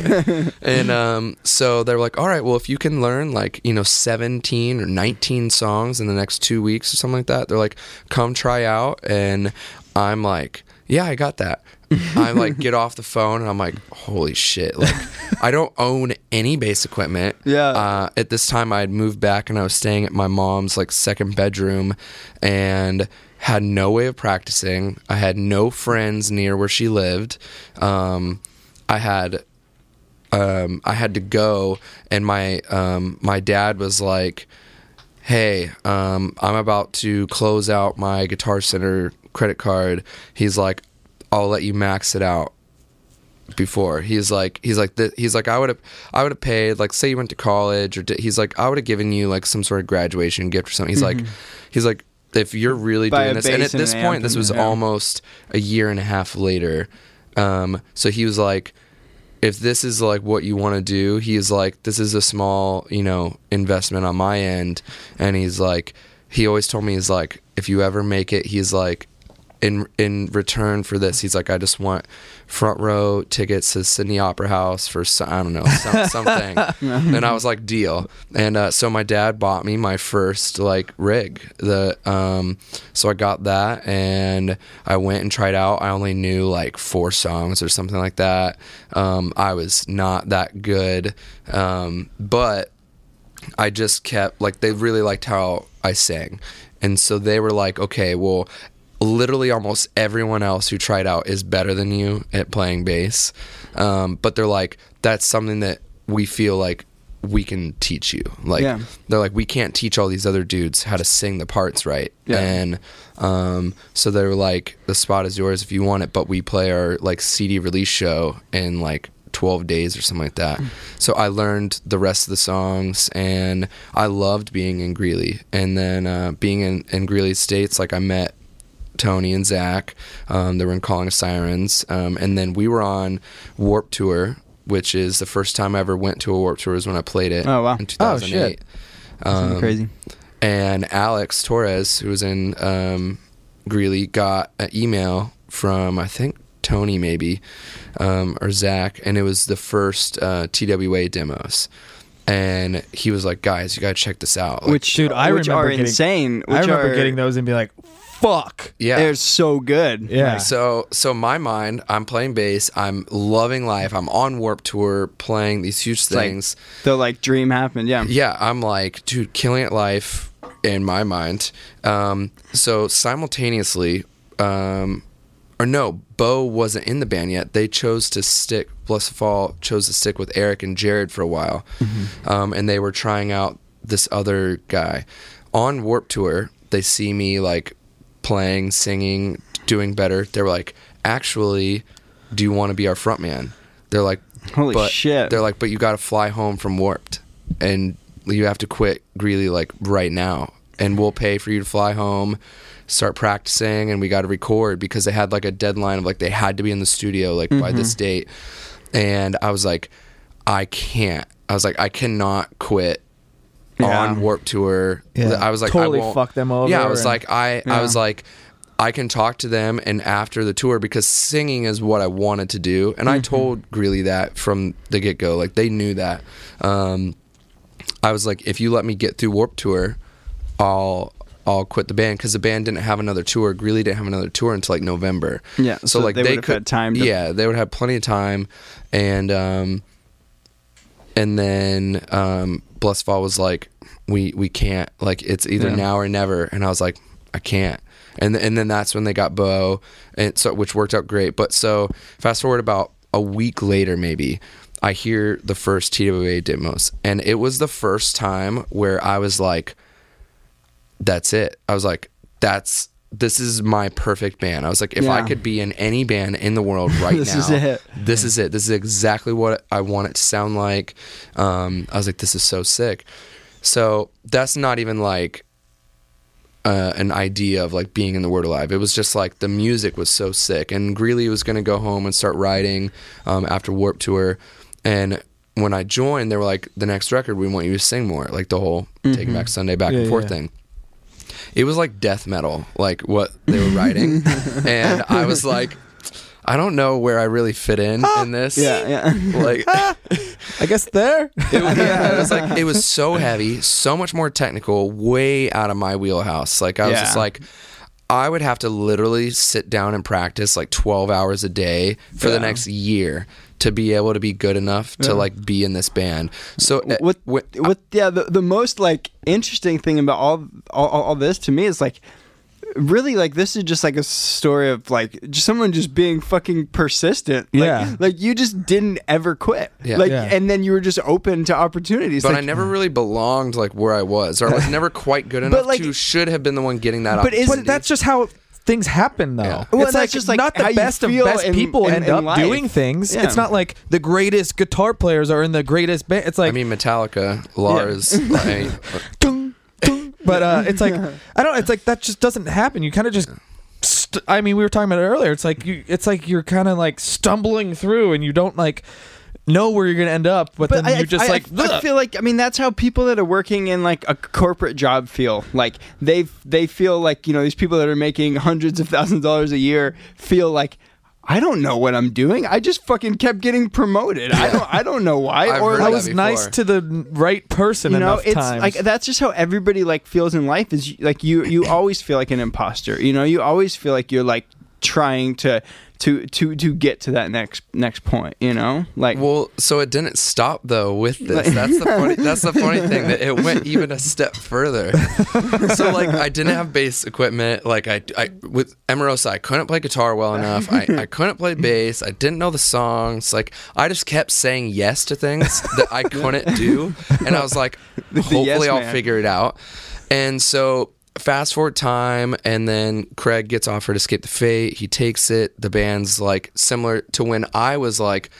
and um, so they're like, all right, well, if you can learn like, you know, seventeen or nineteen songs in the next two weeks or something like that, they're like, come try out. And I'm like, yeah, I got that. I like get off the phone, and I'm like, holy shit. Like, I don't own any bass equipment. Yeah. Uh, at this time, I had moved back, and I was staying at my mom's like second bedroom, and had no way of practicing. I had no friends near where she lived. Um, I had um, I had to go, and my um, my dad was like, hey, um, I'm about to close out my Guitar Center credit card. He's like, I'll let you max it out before. He's like, he's like, th- he's like, I would have, I would have paid, like, say you went to college, or d- he's like, I would have given you like some sort of graduation gift or something. He's like, he's like, if you're really Buy doing a this, and at bass and this an point, amp this and- was yeah. almost a year and a half later. Um, so he was like, if this is like what you want to do, he's like, this is a small, you know, investment on my end. And he's like, he always told me, he's like, if you ever make it, he's like, in in return for this, he's like, I just want front row tickets to Sydney Opera House for so- I don't know some, something. And I was like, deal. And uh, so my dad bought me my first like rig. The um, so I got that, and I went and tried out. I only knew like four songs or something like that. Um, I was not that good, um, but I just kept like, they really liked how I sang, and so they were like, okay, well, literally almost everyone else who tried out is better than you at playing bass, um, but they're like, that's something that we feel like we can teach you. Like, Yeah. they're like, we can't teach all these other dudes how to sing the parts right. Yeah. And um, so they were like, the spot is yours if you want it, but we play our like C D release show in like twelve days or something like that. So I learned the rest of the songs, and I loved being in Greeley. And then uh, being in, in Greeley Estates, like I met Tony and Zach. Um, they were in Calling of Sirens. Um, and then we were on Warped Tour, which is the first time I ever went to a Warped Tour is when I played it Oh, wow. in two thousand eight. Oh, Um, crazy. And Alex Torres, who was in um, Greeley, got an email from, I think, Tony maybe, um, or Zach, and it was the first uh, T W A demos. And he was like, guys, you got to check this out. Like, Which, Dude, I which remember are getting- insane. Which I remember are, getting those and being like, fuck. yeah. They're so good. Yeah. So, so my mind, I'm playing bass. I'm loving life. I'm on Warped Tour playing these huge like- things. The like dream happened. Yeah. Yeah, I'm like, dude, killing it life in my mind. Um, so simultaneously, um, or no, Bo wasn't in the band yet. They chose to stick, Blessed Fall chose to stick with Eric and Jared for a while. Mm-hmm. Um, and they were trying out this other guy. On Warped Tour, they see me like playing, singing, doing better. They were like, actually, do you want to be our front man? They're like, Holy but shit. They're like, but you got to fly home from Warped, and you have to quit Greeley like right now, and we'll pay for you to fly home, start practicing, and we got to record because they had like a deadline of like they had to be in the studio like mm-hmm. by this date. And I was like, I can't. I was like, I cannot quit Yeah. on Warped Tour. Yeah. I was like, Totally I won't. fuck them over Yeah, I was and- like, I, Yeah. I was like. I can talk to them and after the tour because singing is what I wanted to do. And I told Greeley that from the get-go. Like, they knew that. Um, I was like, if you let me get through Warped Tour, I'll I'll quit the band because the band didn't have another tour. Greeley didn't have another tour until, like, November. Yeah, So, so like, they they would've could... had time to- Yeah, they would have plenty of time. And, um, and then um, Blessed Fall was like, we, we can't. Like, it's either Yeah. now or never. And I was like, I can't. And and then that's when they got Bo, and so which worked out great. But so fast forward about a week later, maybe I hear the first T W A demos, and it was the first time where I was like, "That's it." I was like, "That's this is my perfect band." I was like, "If I Yeah. could be in any band in the world right This now, is it. this is it. This is exactly what I want it to sound like." Um, I was like, "This is so sick." So that's not even like. Uh, an idea of like being in the Word Alive. It was just like the music was so sick, and Greeley was going to go home and start writing um, after Warped Tour. And when I joined, they were like, "The next record, we want you to sing more," like the whole mm-hmm. Taking Back Sunday back Yeah, and forth yeah. thing. It was like death metal, like what they were writing, and I was like, I don't know where I really fit in in this. Yeah, yeah. Like. I guess there. It was, yeah, it was like it was so heavy, so much more technical, way out of my wheelhouse. Like I was Yeah. just like, I would have to literally sit down and practice like twelve hours a day for Yeah. the next year to be able to be good enough to Yeah. like be in this band. So uh, what wh- what yeah the, the most like interesting thing about all, all all this to me is like really like this is just like a story of like just someone just being fucking persistent. Like, Yeah. like you just didn't ever quit. Yeah. Like Yeah. and then you were just open to opportunities. but like, I never really belonged like where I was, or I was never quite good enough like- to should have been the one getting that But is- opportunity. But that's just how things happen, though. Yeah. Well, it's that's like just, like, not how the you best of feel best in- people in- end in up life. doing things. Yeah. It's not like the greatest guitar players are in the greatest band. It's like I mean, Metallica, Lars. I mean, Dung, dung. But uh, it's like I don't. It's like that just doesn't happen. You kind of just. St- I mean, we were talking about it earlier. It's like you. It's like you're kind of like stumbling through, and you don't like know where you're gonna end up. But, then I, you're just I, like. I, I "Ugh." feel like I mean that's how people that are working in like a corporate job feel. Like they they feel like you know these people that are making hundreds of thousands of dollars a year feel like I don't know what I'm doing. I just fucking kept getting promoted. I don't I don't know why. I've or heard I like, that was before. nice to the right person you know enough it's times. like that's just how everybody like feels in life. Is like you you always feel like an imposter. You know you always feel like you're like trying to to to to get to that next next point. You know like. Well, so it didn't stop though with this. That's the funny. That's the funny thing that it went even a step further. So like I didn't have bass equipment. Like I, I with Emerosa, I couldn't play guitar well enough. I, I couldn't play bass. I didn't know the songs. Like I just kept saying yes to things that I couldn't do, and I was like, The hopefully yes I'll man. figure it out. And so. Fast forward time, and then Craig gets offered Escape the Fate. He takes it. The band's like similar to when I was like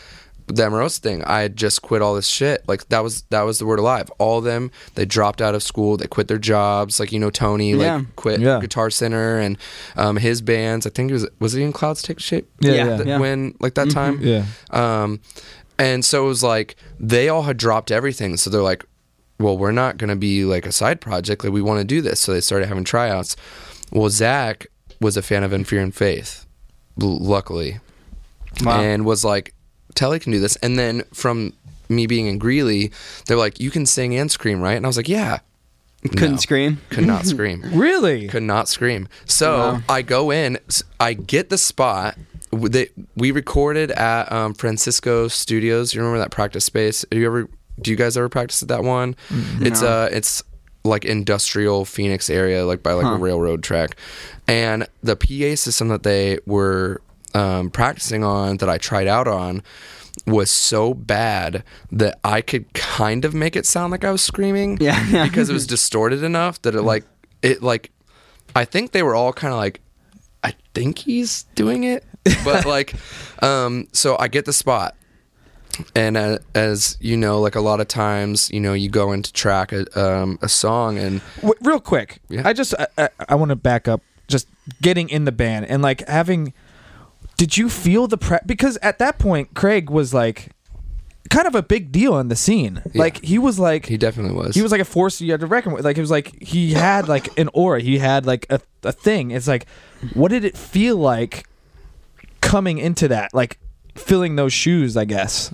the Amarosa thing, I had just quit all this shit. Like that was that was the Word Alive. All of them, they dropped out of school, they quit their jobs. Like, you know, Tony like Yeah. quit Yeah. Guitar Center, and um, his bands. I think it was was he in Clouds Take Shape? Yeah, Yeah. yeah. Th- Yeah. When like that time. Yeah. Um, and so it was like they all had dropped everything. So they're like, well, we're not gonna be like a side project. Like we want to do this. So they started having tryouts. Well, Zach was a fan of In Fear and Faith, l- luckily, Wow. and was like, Telly can do this. And then from me being in Greeley, they're like, you can sing and scream, right? And I was like, yeah. Couldn't No. scream. Could not scream. Really? Could not scream. So Wow. I go in, s- I get the spot. W- They, we recorded at um, Francisco Studios. You remember that practice space? Do you ever? Do you guys ever practice at that one? It's No. uh, it's like industrial Phoenix area, like by like Huh. a railroad track, and the P A system that they were um, practicing on, that I tried out on, was so bad that I could kind of make it sound like I was screaming. Yeah, yeah. Because it was distorted enough that it like it like I think they were all kind of like, I think he's doing it, but like um so I get the spot, and uh, as you know, like a lot of times, you know, you go into track a, um, a song, and W- real quick, Yeah. I just I, I, I want to back up. Just getting in the band and like having. Did you feel the pre? Because at that point, Craig was like, kind of a big deal in the scene. Yeah. Like he was like he definitely was. he was like a force you had to reckon with. Like it was like he had like an aura. He had like a a thing. It's like, what did it feel like coming into that? Like filling those shoes, I guess.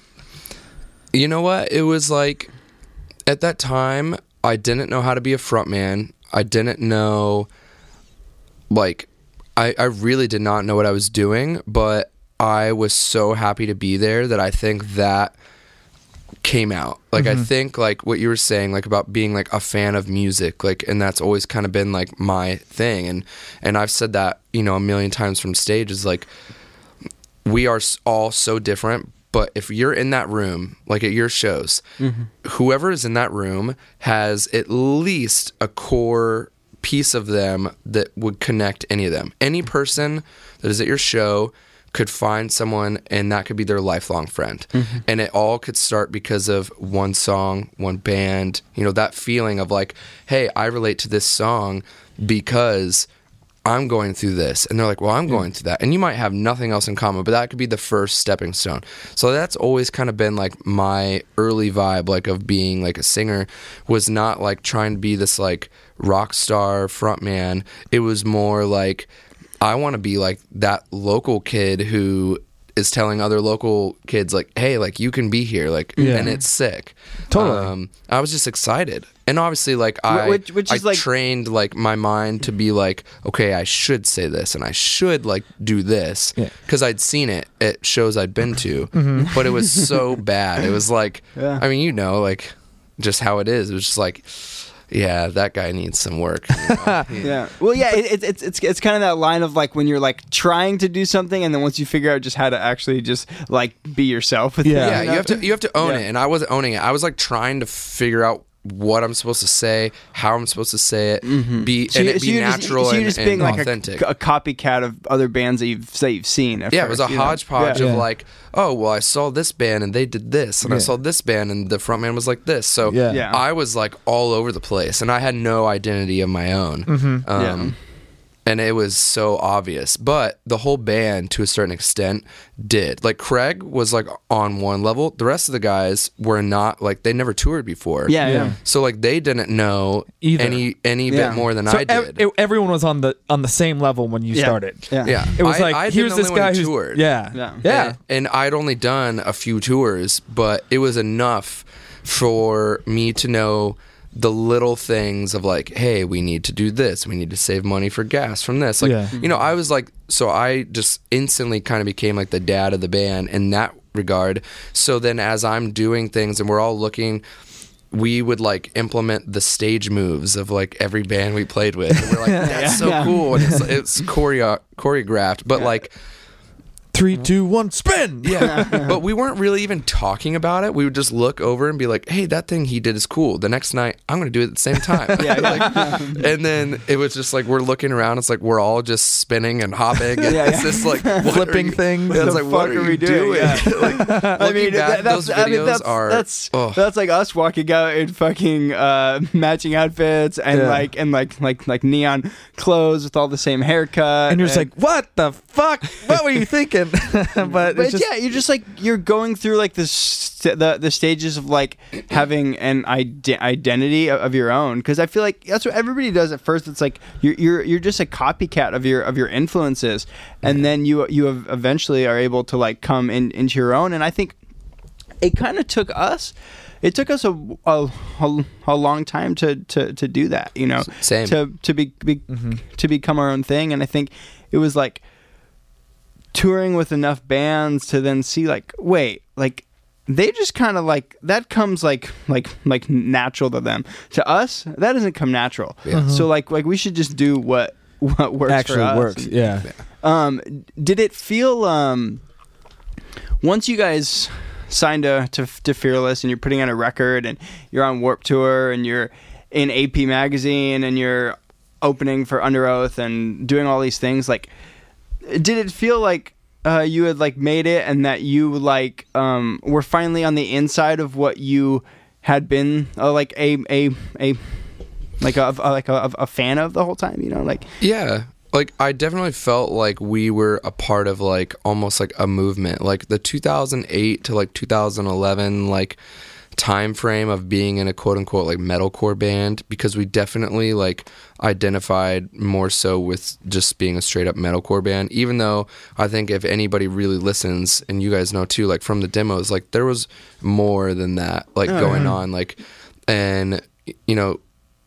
You know what? It was like, at that time, I didn't know how to be a frontman. I didn't know, like, I, I really did not know what I was doing, but I was so happy to be there that I think that came out. Like, I think, like, what you were saying, like, about being, like, a fan of music, like, and that's always kind of been, like, my thing. And, and I've said that, you know, a million times from stage, is, like, we are s- all so different, but if you're in that room, like at your shows, whoever is in that room has at least a core piece of them that would connect any of them. Any person that is at your show could find someone, and that could be their lifelong friend. And it all could start because of one song, one band, you know, that feeling of like, hey, I relate to this song because I'm going through this, and they're like, well, I'm going through that, and you might have nothing else in common, but that could be the first stepping stone. So that's always kind of been like my early vibe, like of being like a singer, was not like trying to be this like rock star frontman. It was more like, I want to be like that local kid who is telling other local kids like, hey, like you can be here, like, Yeah. and it's sick. Totally. Um, I was just excited, and obviously, like I, Which- which I is, like- trained like my mind to be like, okay, I should say this, and I should like do this, Yeah. because I'd seen it at shows I'd been to, but it was so bad. It was like, Yeah. I mean, you know, like just how it is. It was just like, yeah, that guy needs some work. you know? He- Yeah. Well, yeah, it, it, it's it's it's kind of that line of like when you're like trying to do something, and then once you figure out just how to actually just like be yourself with Yeah. it. Yeah, you you know? have to you have to own Yeah. it, and I wasn't owning it. I was like trying to figure out what I'm supposed to say, how I'm supposed to say it, be So and you- it so be you're just- natural so you're and, just being and like a, authentic. a copycat of other bands that you've that you've seen. at Yeah, it was a first, you know? hodgepodge Yeah. of Yeah. like, oh, well, I saw this band and they did this, and I Yeah. saw this band and the frontman was like this. So Yeah. Yeah. I was like all over the place, and I had no identity of my own. Mm-hmm. Um, Yeah. And it was so obvious. But the whole band, to a certain extent, did. Like, Craig was like on one level. The rest of the guys were not, like, they never toured before. Yeah, yeah. Yeah. So like they didn't know Either. any any Yeah. bit more than So I ev- did. it- everyone was on the on the same level when you Yeah. started. Yeah. yeah, It was I- like I'd been here's the this only one guy who who's toured. yeah Yeah. yeah. And, and I'd only done a few tours, but it was enough for me to know the little things of like, hey, we need to do this. We need to save money for gas from this. Like, Yeah. you know, I was like, so I just instantly kind of became like the dad of the band in that regard. So then as I'm doing things and we're all looking, we would like implement the stage moves of like every band we played with. And we're like, that's so Yeah. cool. And it's, it's choreo- choreographed. But like, Three, two, one, spin. Yeah, but we weren't really even talking about it. We would just look over and be like, "Hey, that thing he did is cool." The next night, I'm going to do it at the same time. Yeah, like, and then it was just like we're looking around. It's like we're all just spinning and hopping. And Yeah, it's yeah. just like what Flipping are you- things. Yeah, it's The like what fuck are are we we doing? doing? Yeah. like, I mean, looking back, that- that's, those I mean, videos that's, are. that's oh. that's like us walking out in fucking uh, matching outfits and Yeah. like and like like like neon clothes with all the same haircut. And you're just like, what the fuck? What were you thinking? but But it's just, yeah, you're just like you're going through like the st- the the stages of like having an ide- identity of, of your own, because I feel like that's what everybody does at first. It's like you're you're you're just a copycat of your of your influences, and then you you have eventually are able to like come in into your own. And I think it kind of took us. It took us a, a, a, a long time to, to, to do that, you know, Same. to to be, be Mhm. to become our own thing. And I think it was like touring with enough bands to then see like, wait, like they just kind of like that comes like like like natural to them. To us, that doesn't come natural. Yeah. So like like we should just do what what works actually for us. works. Yeah. Um, did it feel um, once you guys signed to, to to Fearless and you're putting out a record and you're on Warped Tour and you're in A P Magazine and you're opening for Under Oath and doing all these things, like did it feel like uh, you had like made it and that you like um, were finally on the inside of what you had been uh, like a a a like a, a like a, a fan of the whole time, you know, like Yeah. Like I definitely felt like we were a part of like almost like a movement. Like the two thousand eight to like two thousand eleven like time frame of being in a quote unquote like metalcore band, because we definitely like identified more so with just being a straight up metalcore band, even though I think if anybody really listens, and you guys know too, like from the demos, like there was more than that like Oh, going yeah. on, like, and you know,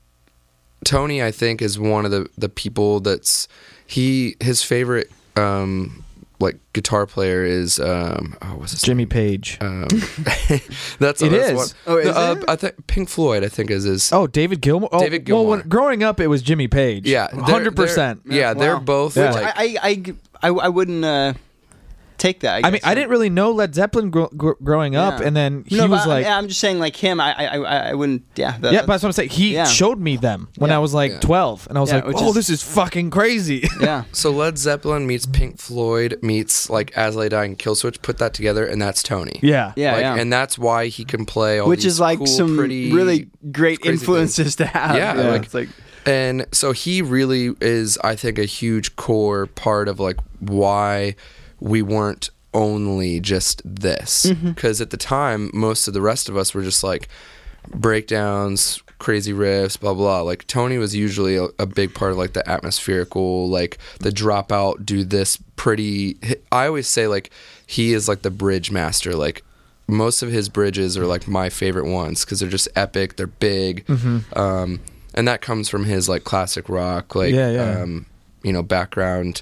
Tony, I think, is one of the, the people that's he his favorite um like guitar player is um oh what's his Jimmy name? Page. Um, that's It that's is. One. Oh, is No, uh, it? I think Pink Floyd. I think is his. Oh, David Gilmour. Oh, David Well, Gilmour. when, growing up, it was Jimmy Page. Yeah, they're- hundred percent. they're- Yeah, Wow. they're both Yeah. like. I, I, I, I wouldn't uh, take that. I, I mean, guess. I didn't really know Led Zeppelin gro- gro- growing up, Yeah. and then he No, was but like, I, I'm just saying, like him, I, I, I, I wouldn't. Yeah, that, yeah, but that's what I'm saying. He Yeah. showed me them when Yeah. I was like Yeah. twelve, and I was Yeah, like, which "Oh, is- this is fucking crazy." yeah. So Led Zeppelin meets Pink Floyd meets like As I Lay Dying, Killswitch. Put that together, and that's Tony. yeah, Yeah, Like, yeah. and that's why he can play all Which these is like cool, some pretty, really great crazy influences to have. Yeah, you know? like- it's like And so he really is, I think, a huge core part of like why we weren't only just this. Mm-hmm. Because at the time, most of the rest of us were just like breakdowns, crazy riffs, blah blah. Like Tony was usually a, a big part of like the atmospherical, like the Dropout, do this pretty. I always say like he is like the bridge master. Like most of his bridges are like my favorite ones because they're just epic. They're big. Mm-hmm. Um, and that comes from his like classic rock, like Yeah, yeah. Um, you know, background,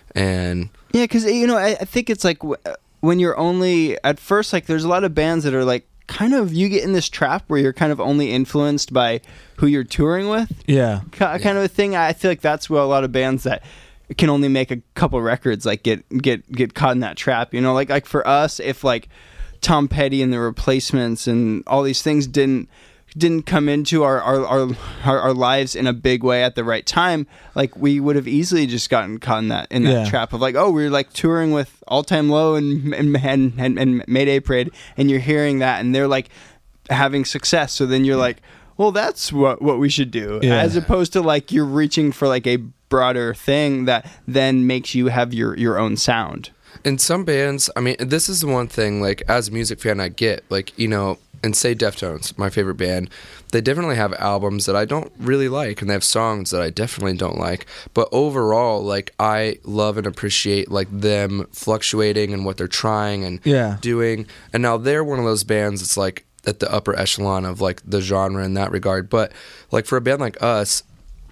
and yeah, because you know, I, I think it's like w- when you're only at first, like there's a lot of bands that are like kind of you get in this trap where you're kind of only influenced by who you're touring with, yeah, ki- kind of a thing. I feel like that's where a lot of bands that can only make a couple records like get get get caught in that trap. You know, like like for us, if like Tom Petty and the Replacements and all these things didn't didn't come into our our, our our our lives in a big way at the right time, like we would have easily just gotten caught in that in that Yeah. trap of like, oh, we're like touring with All Time Low and and, and and and Mayday Parade, and you're hearing that and they're like having success, so then you're like, well, that's what what we should do, Yeah. as opposed to like you're reaching for like a broader thing that then makes you have your your own sound. in some bands, I mean, this is the one thing, like, as a music fan, I get, like, you know, and say Deftones, my favorite band, they definitely have albums that I don't really like, and they have songs that I definitely don't like. But overall, like, I love and appreciate, like, them fluctuating and what they're trying and Yeah. doing. And now they're one of those bands that's, like, at the upper echelon of, like, the genre in that regard. But, like, for a band like us,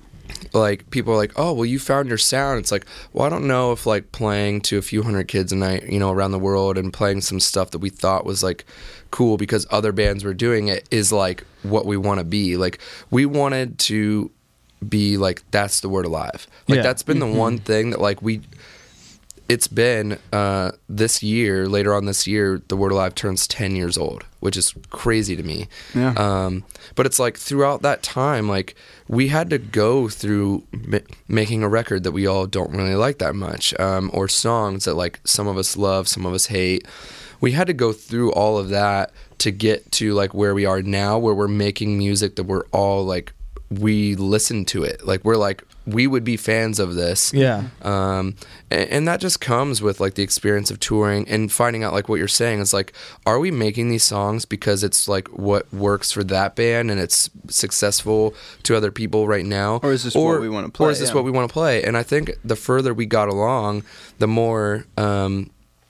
like, people are like, oh, well, you found your sound. It's like, well, I don't know if, like, playing to a few hundred kids a night, you know, around the world and playing some stuff that we thought was, like, cool because other bands were doing it is, like, what we want to be. Like, we wanted to be, like, that's the word alive. Like, Yeah. that's been the one thing that, like, we... it's been uh, this year, later on this year, The Word Alive turns ten years old, which is crazy to me. Yeah. Um, but it's like throughout that time, like we had to go through ma- making a record that we all don't really like that much, um, or songs that like some of us love, some of us hate. We had to go through all of that to get to like where we are now, where we're making music that we're all like, we listen to it. Like we're like, we would be fans of this. Yeah. Um, and, and that just comes with like the experience of touring and finding out like what you're saying is like, are we making these songs because it's like what works for that band and it's successful to other people right now? Or is this what we wanna play? Or is this Yeah. what we want to play? And I think the further we got along, the more um,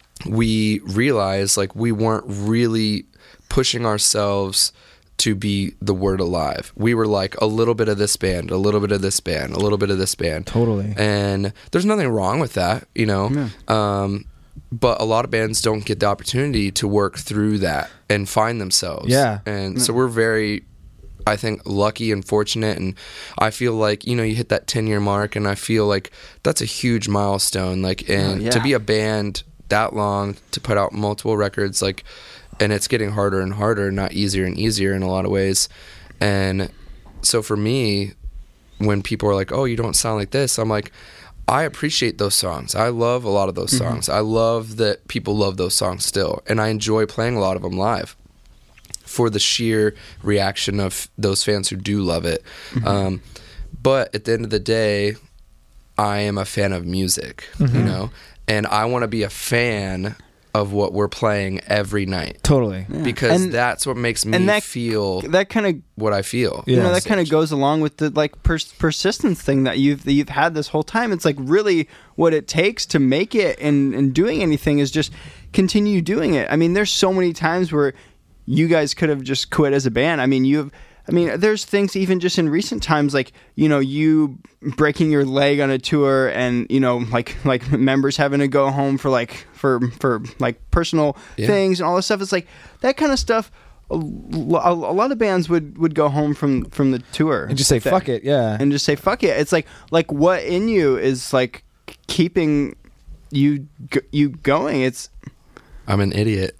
we realized like we weren't really pushing ourselves to be The Word Alive. We were like a little bit of this band, a little bit of this band, a little bit of this band. Totally. And there's nothing wrong with that, you know. Yeah. Um, but a lot of bands don't get the opportunity to work through that and find themselves. Yeah. And so we're very, I think, lucky and fortunate. And I feel like, you know, you hit that ten year mark and I feel like that's a huge milestone. Like, and Oh, yeah. to be a band that long, to put out multiple records, like, and it's getting harder and harder, not easier and easier in a lot of ways. And so for me, when people are like, oh, you don't sound like this, I'm like, I appreciate those songs. I love a lot of those songs. I love that people love those songs still. And I enjoy playing a lot of them live for the sheer reaction of those fans who do love it. Um, but at the end of the day, I am a fan of music, you know, and I want to be a fan of what we're playing every night. Totally. Yeah. Because And- that's what makes me and that- feel That kind of what I feel. you know Yeah. that kind of goes along with the like pers- persistence thing that you've that you've had this whole time. It's like really what it takes to make it and and doing anything is just continue doing it. I mean, there's so many times where you guys could have just quit as a band. I mean, you've I mean, there's things even just in recent times, like, you know, you breaking your leg on a tour and, you know, like like members having to go home for like for for like personal Yeah. things and all this stuff. It's like that kind of stuff. A, lo- a lot of bands would, would go home from, from the tour And just say, That- fuck it. Yeah. and just say fuck it. It's like like what in you is like keeping you g- you going. It's I'm an idiot.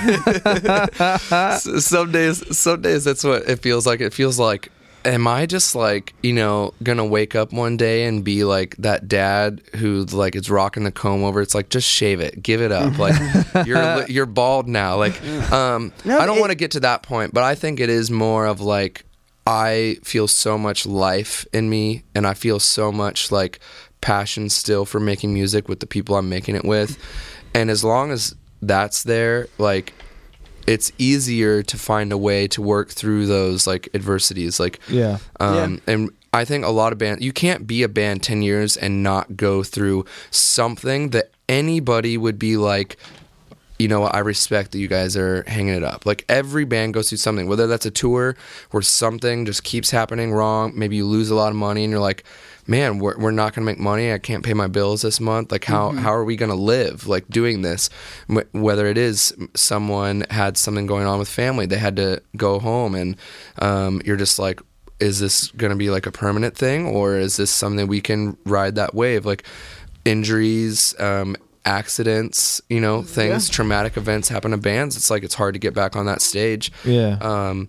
S- some days, some days that's what it feels like. It feels like, am I just like, you know, gonna wake up one day and be like that dad who like is rocking the comb over? It's like, just shave it, give it up. Like you're li- you're bald now. Like, um, No, I don't it- want to get to that point, but I think it is more of like I feel so much life in me, and I feel so much like passion still for making music with the people I'm making it with, and as long as that's there, like it's easier to find a way to work through those like adversities, like Yeah. um and I think a lot of bands, you can't be a band ten years and not go through something that anybody would be like, you know what, I respect that you guys are hanging it up. Like every band goes through something, whether that's a tour where something just keeps happening wrong, maybe you lose a lot of money and you're like, man, we're, we're not going to make money. I can't pay my bills this month. Like how, Mm-hmm. how are we going to live like doing this? M- Whether it is someone had something going on with family, they had to go home and um, you're just like, is this going to be like a permanent thing or is this something we can ride that wave? Like injuries, um, accidents, you know, things, Yeah. traumatic events happen to bands. It's like, it's hard to get back on that stage. Yeah. Um,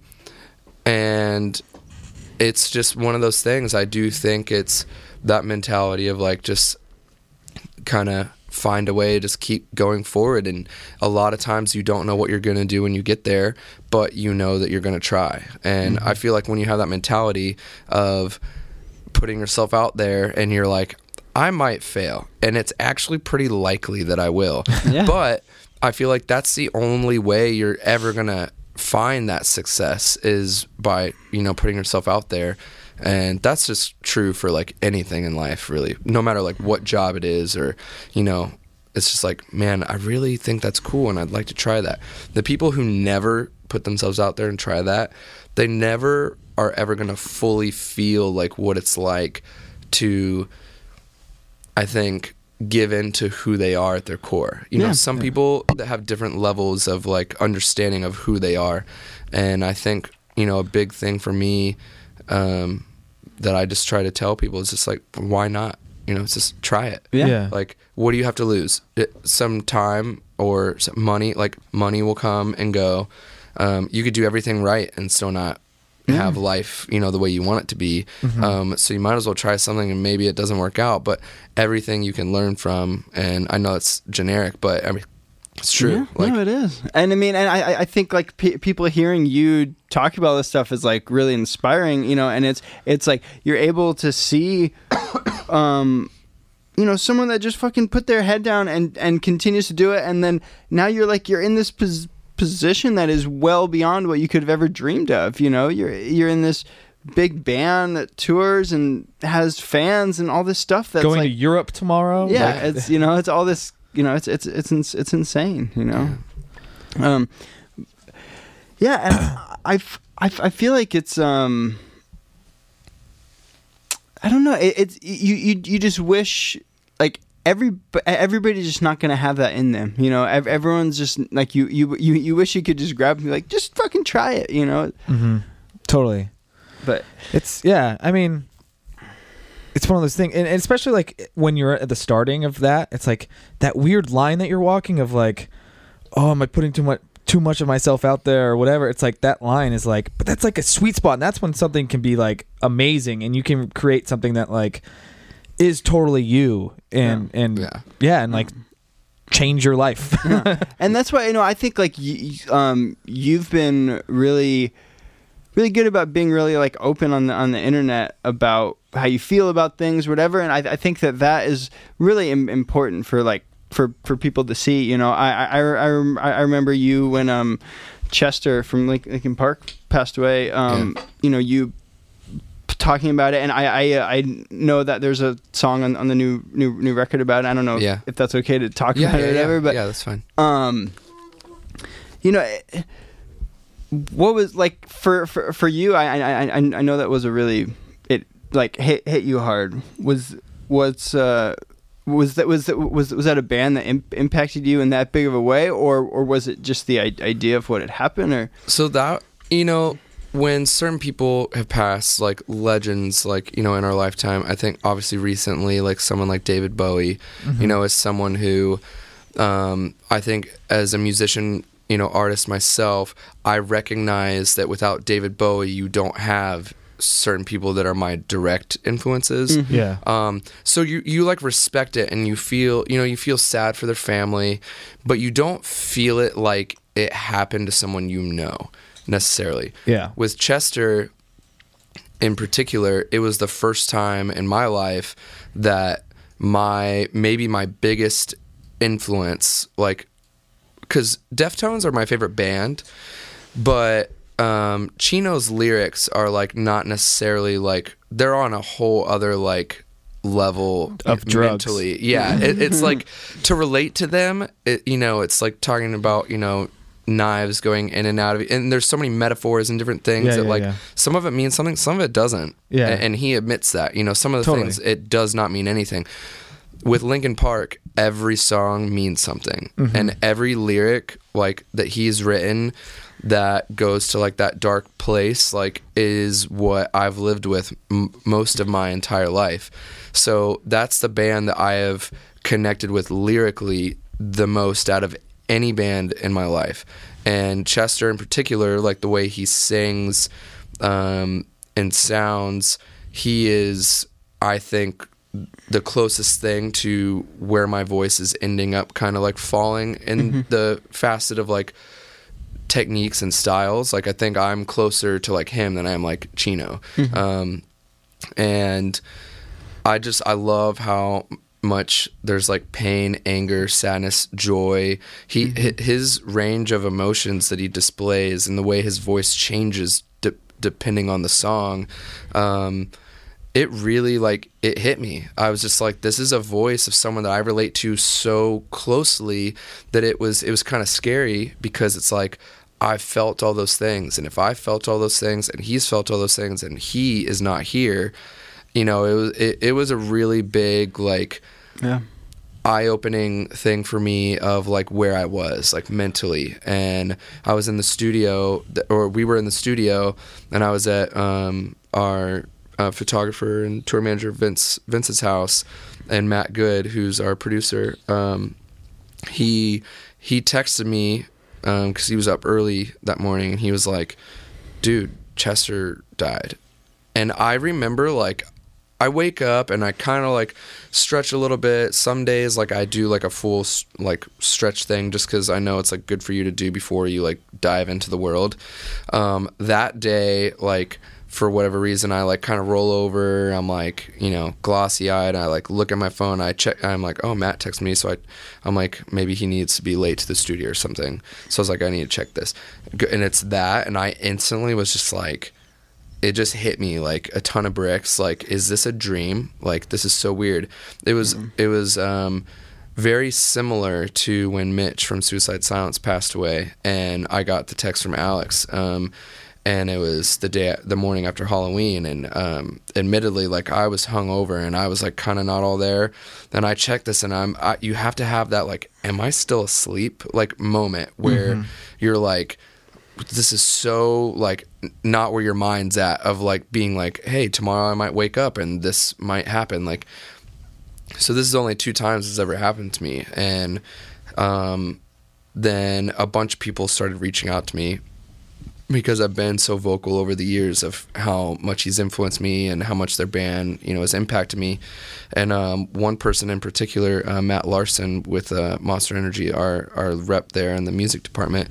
and it's just one of those things. I do think it's that mentality of like just kind of find a way to just keep going forward. And a lot of times you don't know what you're going to do when you get there, but you know that you're going to try. And I feel like when you have that mentality of putting yourself out there and you're like, I might fail, and it's actually pretty likely that I will. Yeah. But I feel like that's the only way you're ever going to find that success is by, you know, putting yourself out there. And that's just true for like anything in life, really, no matter like what job it is, or, you know, it's just like, man, I really think that's cool and I'd like to try that. The people who never put themselves out there and try that, they never are ever going to fully feel like what it's like to, I think, give in to who they are at their core. You Yeah. know, some people that have different levels of like understanding of who they are. And I think, you know, a big thing for me um, that I just try to tell people is just like, why not? you know, it's just try it. Yeah. Yeah. Like, what do you have to lose? It, some time or some money. Like, money will come and go. Um, you could do everything right and still not have life, you know, the way you want it to be. Mhm. Um, so you might as well try something, and maybe it doesn't work out, but everything you can learn from. And I know it's generic, but I mean, it's true. Yeah, Like, no, it is. And I mean, and I, I think like pe people hearing you talk about this stuff is like really inspiring, you know, and it's, it's like you're able to see, um, you know, someone that just fucking put their head down and, and continues to do it. And then now you're like, you're in this pos position that is well beyond what you could have ever dreamed of. You know, you're, you're in this big band that tours and has fans and all this stuff that's Going like, to Europe tomorrow. yeah, Like, it's, you know, it's all this, you know, it's, it's, it's, ins it's insane, you know? Um, yeah. And I, I, I feel like it's, um, I don't know. It, it's, you, you, you just wish like every, everybody's just not going to have that in them. You know, Ev everyone's just like you, you, you, you wish you could just grab and be like, just fucking try it, you know? mm-hmm. Totally. But It's yeah. I mean, it's one of those things, and and especially like when you're at the starting of that, it's like that weird line that you're walking of like, oh, am I putting too much too much of myself out there or whatever? It's like that line is like, but that's like a sweet spot, and that's when something can be like amazing, and you can create something that like is totally you, and Yeah. and Yeah. yeah, and like change your life. yeah. And that's why, you know, I think like y um, you've been really, really good about being really like open on the on the internet about how you feel about things, whatever. And I, I think that that is really Im important for like for for people to see. You know, I I I, I, I remember you when um Chester from Link Linkin Park passed away. Um, Yeah. you know, you talking about it, and I I uh, I know that there's a song on on the new new new record about it. I don't know Yeah. if, if that's okay to talk Yeah, about yeah, it or whatever, yeah. but yeah, that's fine. um, you know, eh, what was like for for for you? I I I I know that was a really it like hit hit you hard. Was was uh was that was that was was that a band that imp impacted you in that big of a way, or or was it just the I idea of what had happened? Or So that, you know, when certain people have passed, like legends, like, you know, in our lifetime, I think obviously recently, like someone like David Bowie, Mm-hmm. you know, is someone who, um, I think as a musician, you know, artist myself, I recognize that without David Bowie, you don't have certain people that are my direct influences. Mhm. Yeah. Um, so you, you like respect it, and you feel, you know, you feel sad for their family, but you don't feel it like it happened to someone you know necessarily. Yeah. With Chester in particular, it was the first time in my life that my, maybe my biggest influence, like, because Deftones are my favorite band, but um, Chino's lyrics are like not necessarily like, they're on a whole other like level Of drugs. mentally. Yeah, it, it's like to relate to them. It, you know, it's like talking about, you know, knives going in and out of it, and there's so many metaphors and different things Yeah, that yeah, like yeah. some of it means something, some of it doesn't. Yeah. A- and he admits that, you know, some of the Totally. things it does not mean anything. With Linkin Park, every song means something, Mm-hmm. and every lyric like that he's written that goes to like that dark place, like is what I've lived with m most of my entire life. So that's the band that I have connected with lyrically the most out of any band in my life. And Chester in particular, like the way he sings um, and sounds, he is, I think, the closest thing to where my voice is ending up kind of like falling in Mm-hmm. the facet of like techniques and styles. Like I think I'm closer to like him than I am like Chino. Mm-hmm. Um, and I just, I love how much there's like pain, anger, sadness, joy. He Mm-hmm. hi his range of emotions that he displays and the way his voice changes de depending on the song. Um, it really like it hit me. I was just like, this is a voice of someone that I relate to so closely that it was it was kind of scary, because it's like I felt all those things, and if I felt all those things and he's felt all those things and he is not here, you know, it was it, it was a really big like yeah, eye-opening thing for me of like where I was like mentally. And I was in the studio, or we were in the studio, and I was at um our uh, photographer and tour manager Vince Vince's house, and Matt Good, who's our producer. Um, he he texted me because um, he was up early that morning, and he was like, "Dude, Chester died." And I remember, like, I wake up and I kind of like stretch a little bit. Some days, like, I do like a full like stretch thing just because I know it's like good for you to do before you like dive into the world. Um, that day, like, for whatever reason, I like kind of roll over. I'm like, you know, glossy eyed. I like look at my phone. I check. I'm like, oh, Matt texted me. So I, I'm like, maybe he needs to be late to the studio or something. So I was like, I need to check this. And it's that. And I instantly was just like, it just hit me like a ton of bricks. Like, is this a dream? Like, this is so weird. It was, mm-hmm. it was um, very similar to when Mitch from Suicide Silence passed away. And I got the text from Alex. Um, And it was the day, the morning after Halloween, and um, admittedly, like, I was hungover and I was like kind of not all there. Then I checked this, and I'm, I, you have to have that like, am I still asleep? Like moment where mm-hmm. you're like, this is so like not where your mind's at, of like being like, hey, tomorrow I might wake up and this might happen. Like, so this is only two times it's ever happened to me, and um, then a bunch of people started reaching out to me, because I've been so vocal over the years of how much he's influenced me and how much their band, you know, has impacted me. And um, one person in particular, uh, Matt Larson with uh, Monster Energy, our our rep there in the music department,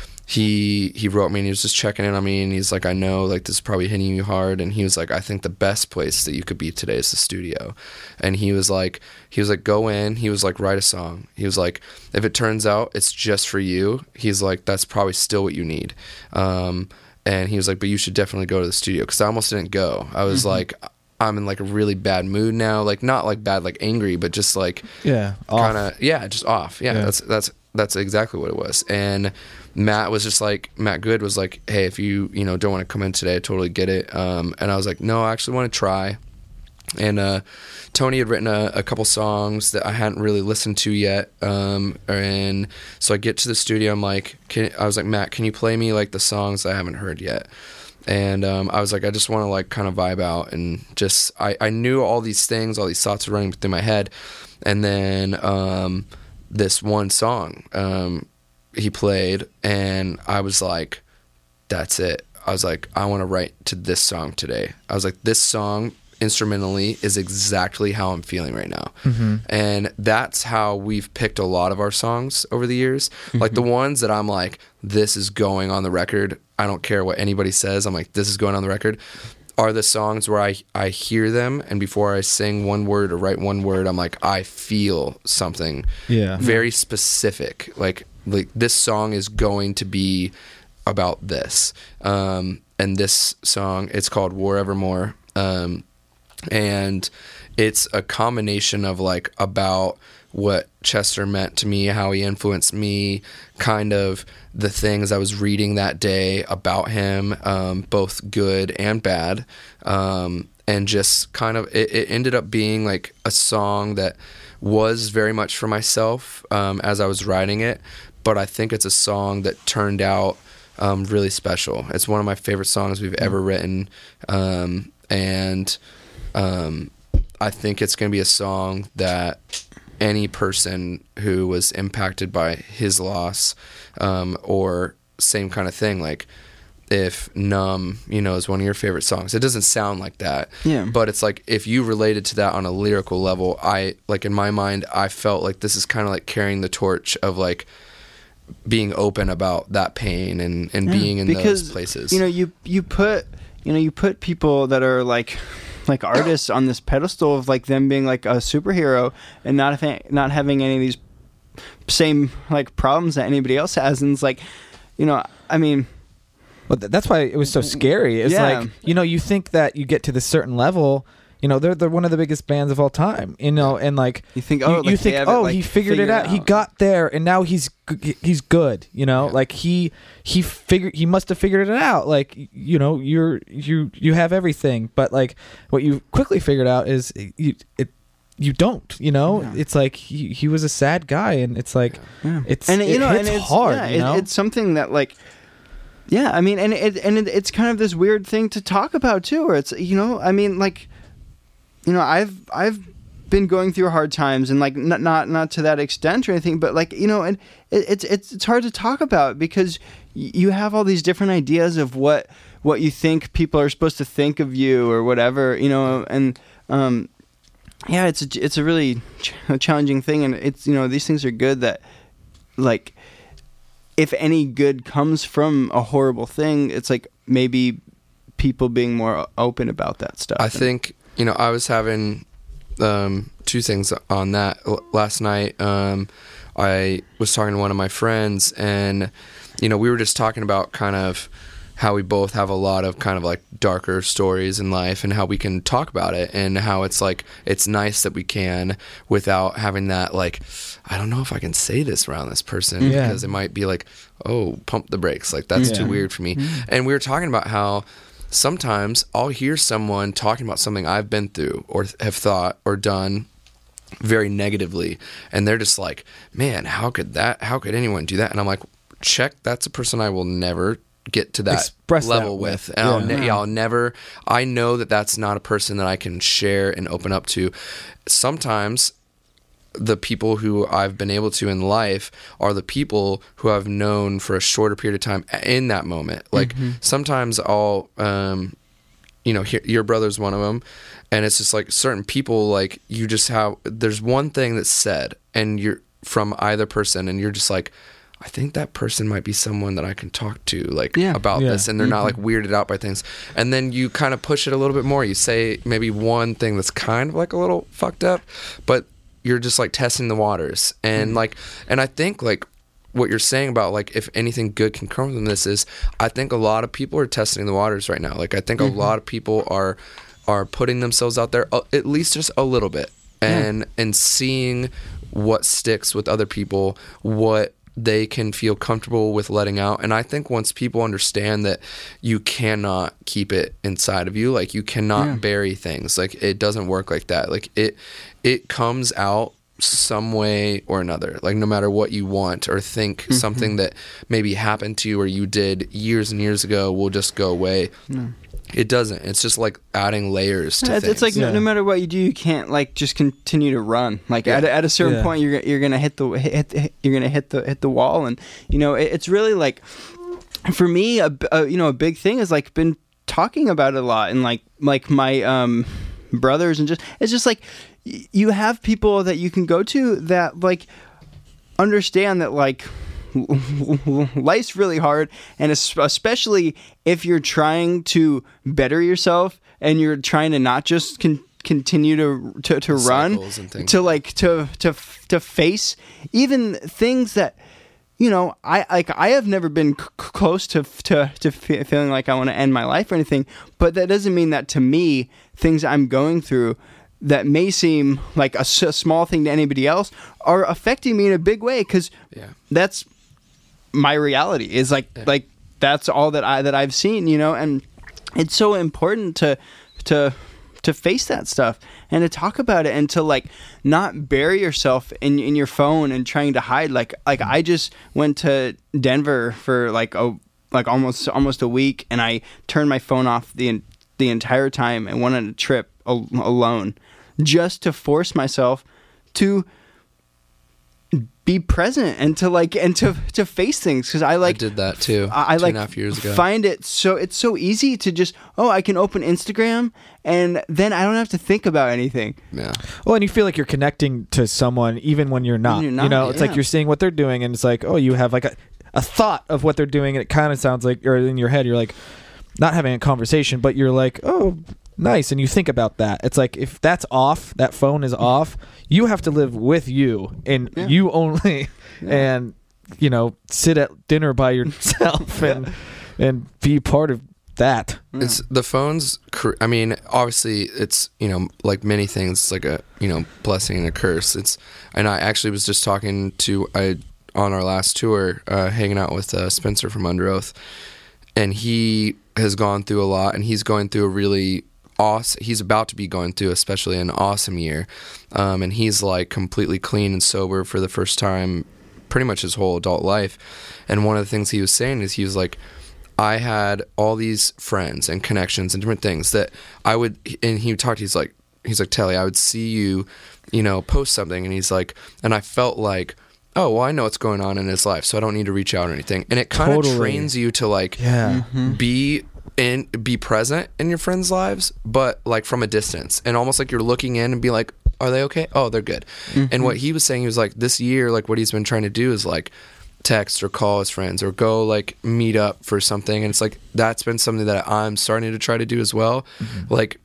he he wrote me and he was just checking in on me, and he's like, I know like this is probably hitting you hard, and he was like, I think the best place that you could be today is the studio. And he was like he was like go in, he was like, write a song. He was like, if it turns out it's just for you, he's like, that's probably still what you need. Um and he was like, but you should definitely go to the studio, because I almost didn't go. I was mm-hmm. like, I'm in like a really bad mood now, like not like bad like angry, but just like yeah kind of yeah just off yeah, yeah that's that's that's exactly what it was. And Matt was just like, Matt Good was like, hey, if you, you know, don't want to come in today, I totally get it. Um, and I was like, no, I actually want to try. And uh, Tony had written a, a couple songs that I hadn't really listened to yet. Um, and so I get to the studio, I'm like, can, I was like, Matt, can you play me like the songs I haven't heard yet? And um, I was like, I just want to like kind of vibe out, and just, I, I knew all these things, all these thoughts were running through my head. And then um, this one song, um, he played, and I was like, that's it. I was like, I want to write to this song today. I was like, this song instrumentally is exactly how I'm feeling right now. Mm-hmm. And that's how we've picked a lot of our songs over the years. Mm-hmm. Like the ones that I'm like, this is going on the record, I don't care what anybody says, I'm like, this is going on the record, are the songs where I, I hear them, and before I sing one word or write one word, I'm like, I feel something yeah. very specific. Like, like this song is going to be about this. Um, and this song, it's called War Evermore. Um, and it's a combination of like about what Chester meant to me, how he influenced me, kind of the things I was reading that day about him, um, both good and bad. Um, and just kind of, it, it ended up being like a song that was very much for myself um, as I was writing it. But I think it's a song that turned out um, really special. It's one of my favorite songs we've ever written. Um, and um, I think it's going to be a song that any person who was impacted by his loss um, or same kind of thing, like if Numb, you know, is one of your favorite songs, it doesn't sound like that. Yeah. But it's like, if you related to that on a lyrical level, I, like in my mind, I felt like this is kind of like carrying the torch of like, being open about that pain and, and yeah, being in because, those places. You know, you you put you know, you put people that are like like artists on this pedestal of like them being like a superhero and not having not having any of these same like problems that anybody else has, and it's like, you know, I mean, well, that's why it was so scary. It's yeah. like, you know, you think that you get to this certain level, you know, they're they're one of the biggest bands of all time, you know, and like you think, oh, you, like you think, it, oh, like, he figured, figured it out. out, he got there, and now he's he's good, you know, yeah. like he he figured he must have figured it out. Like, you know, you're you you have everything, but like what you quickly figured out is you it. You don't, you know. Yeah. It's like he, he was a sad guy, and it's like yeah. it's and it you know, hits and it's hard. Yeah, you know? it, it's something that like Yeah, I mean, and it and it, it's kind of this weird thing to talk about too, where it's, you know, I mean, like, you know, I've I've been going through hard times, and like not not not to that extent or anything, but like, you know, and it, it's it's it's hard to talk about because y- you have all these different ideas of what what you think people are supposed to think of you or whatever, you know, and um, yeah, it's a, it's a really ch- challenging thing, and it's, you know, these things are good that, like, if any good comes from a horrible thing, it's like maybe people being more open about that stuff. I think, you know, I was having um, two things on that L- last night. Um, I was talking to one of my friends, and, you know, we were just talking about kind of how we both have a lot of kind of like darker stories in life, and how we can talk about it, and how it's like, it's nice that we can without having that, like, I don't know if I can say this around this person, Yeah. because it might be like, oh, pump the brakes. Like, that's Yeah. too weird for me. And we were talking about how sometimes I'll hear someone talking about something I've been through or have thought or done very negatively, and they're just like, man, how could that, how could anyone do that? And I'm like, check, that's a person I will never get to that Express level that with. with. And I'll, Yeah. ne- yeah, I'll never, I know that that's not a person that I can share and open up to. Sometimes the people who I've been able to in life are the people who I've known for a shorter period of time in that moment. Like, sometimes I'll, um, you know, he- your brother's one of them, and it's just like certain people, like, you just have, there's one thing that's said, and you're from either person, and you're just like, I think that person might be someone that I can talk to, like, Yeah. about Yeah. this, and they're not like weirded out by things. And then you kind of push it a little bit more. You say maybe one thing that's kind of like a little fucked up, but you're just like testing the waters. And like, and I think like what you're saying about like, if anything good can come from this is, I think a lot of people are testing the waters right now. Like, I think a lot of people are are putting themselves out there, uh, at least just a little bit, and and seeing what sticks with other people, what they can feel comfortable with letting out. And I think once people understand that you cannot keep it inside of you, like, you cannot Yeah. bury things, like, it doesn't work like that. Like, it it comes out some way or another, like, no matter what you want or think, Mm-hmm. something that maybe happened to you or you did years and years ago will just go away. It doesn't. It's just like adding layers to Yeah, it's, things. it's like no, Yeah. no matter what you do, you can't like just continue to run. Like Yeah. at, a- at a certain Yeah. point, you're you're gonna hit the hit, hit you're gonna hit the hit the wall, and you know it, it's really like for me a, b- a you know a big thing is like been talking about it a lot, and like like my um brothers, and just it's just like y- you have people that you can go to that like understand that like life's really hard, and es- especially if you're trying to better yourself and you're trying to not just con- continue to to, to run Cycles and things. to like to to f- to face even things that you know I like I have never been c- close to to to fe- feeling like I want to end my life or anything, but that doesn't mean that to me things I'm going through that may seem like a, s- a small thing to anybody else are affecting me in a big way, because Yeah. that's my reality is like Yeah. like that's all that I that I've seen, you know, and it's so important to to to face that stuff and to talk about it and to like not bury yourself in in your phone and trying to hide. Like like I just went to Denver for like a like almost almost a week, and I turned my phone off the en- the entire time and went on a trip al- alone just to force myself to be present and to like and to to face things, because I like I did that too. I, I two like and a half years ago. find it so it's so easy to just oh I can open Instagram and then I don't have to think about anything. Yeah. Well, and you feel like you're connecting to someone even when you're not. you're you not, know, it's yeah. like you're seeing what they're doing, and it's like, oh, you have like a, a thought of what they're doing, and it kind of sounds like, or in your head, you're like, not having a conversation, but you're like, oh, nice, and you think about that. It's like if that's off, that phone is off, you have to live with you, and Yeah. you only, and you know, sit at dinner by yourself and and be part of that. It's the phone's. cr- I mean, obviously, it's you know like many things. It's like a you know blessing and a curse. It's and I actually was just talking to I on our last tour, uh, hanging out with uh, Spencer from Under Oath, and he has gone through a lot, and he's going through a really awesome. He's about to be going through, especially an awesome year, um, and he's like completely clean and sober for the first time, pretty much his whole adult life. And one of the things he was saying is he was like, I had all these friends and connections and different things that I would, and he would talk to, he's like, he's like, Telly, I would see you, you know, post something, and he's like, and I felt like, oh, well, I know what's going on in his life, so I don't need to reach out or anything. And it kind of Totally. trains you to like Yeah. be in, be present in your friends' lives, but like from a distance, and almost like you're looking in and be like, are they okay? Oh, they're good. And what he was saying, he was like, this year, like what he's been trying to do is like text or call his friends or go like meet up for something. And it's like, that's been something that I'm starting to try to do as well. Like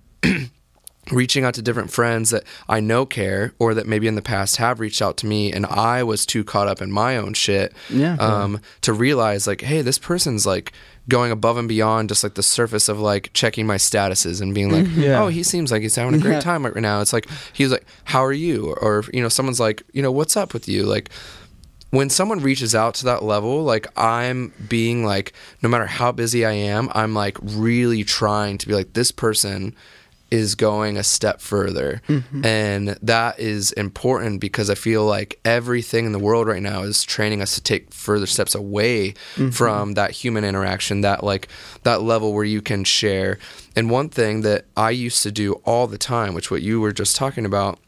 reaching out to different friends that I know care, or that maybe in the past have reached out to me, and I was too caught up in my own shit, Yeah. um, to realize like, hey, this person's like going above and beyond just like the surface of like checking my statuses and being like, Yeah. oh, he seems like he's having a great Yeah. time right now. It's like, he's like, how are you? Or, or, you know, someone's like, you know, what's up with you? Like, when someone reaches out to that level, like I'm being like, no matter how busy I am, I'm like really trying to be like, this person is going a step further. Mm-hmm. And that is important because I feel like everything in the world right now is training us to take further steps away Mm-hmm. from that human interaction, that like that level where you can share. And one thing that I used to do all the time, which what you were just talking about,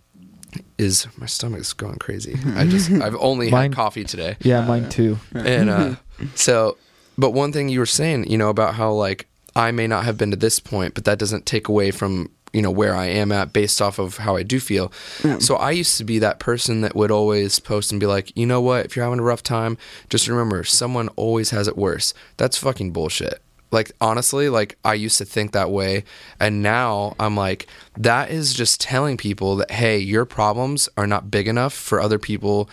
is my stomach's going crazy. I just I've only Mine- had coffee today. Yeah, mine too. And uh so but one thing you were saying, you know, about how like I may not have been to this point, but that doesn't take away from, you know, where I am at based off of how I do feel. So I used to be that person that would always post and be like, you know what, if you're having a rough time, just remember someone always has it worse. That's fucking bullshit. Like, honestly, like, I used to think that way. And now I'm like, that is just telling people that, hey, your problems are not big enough for other people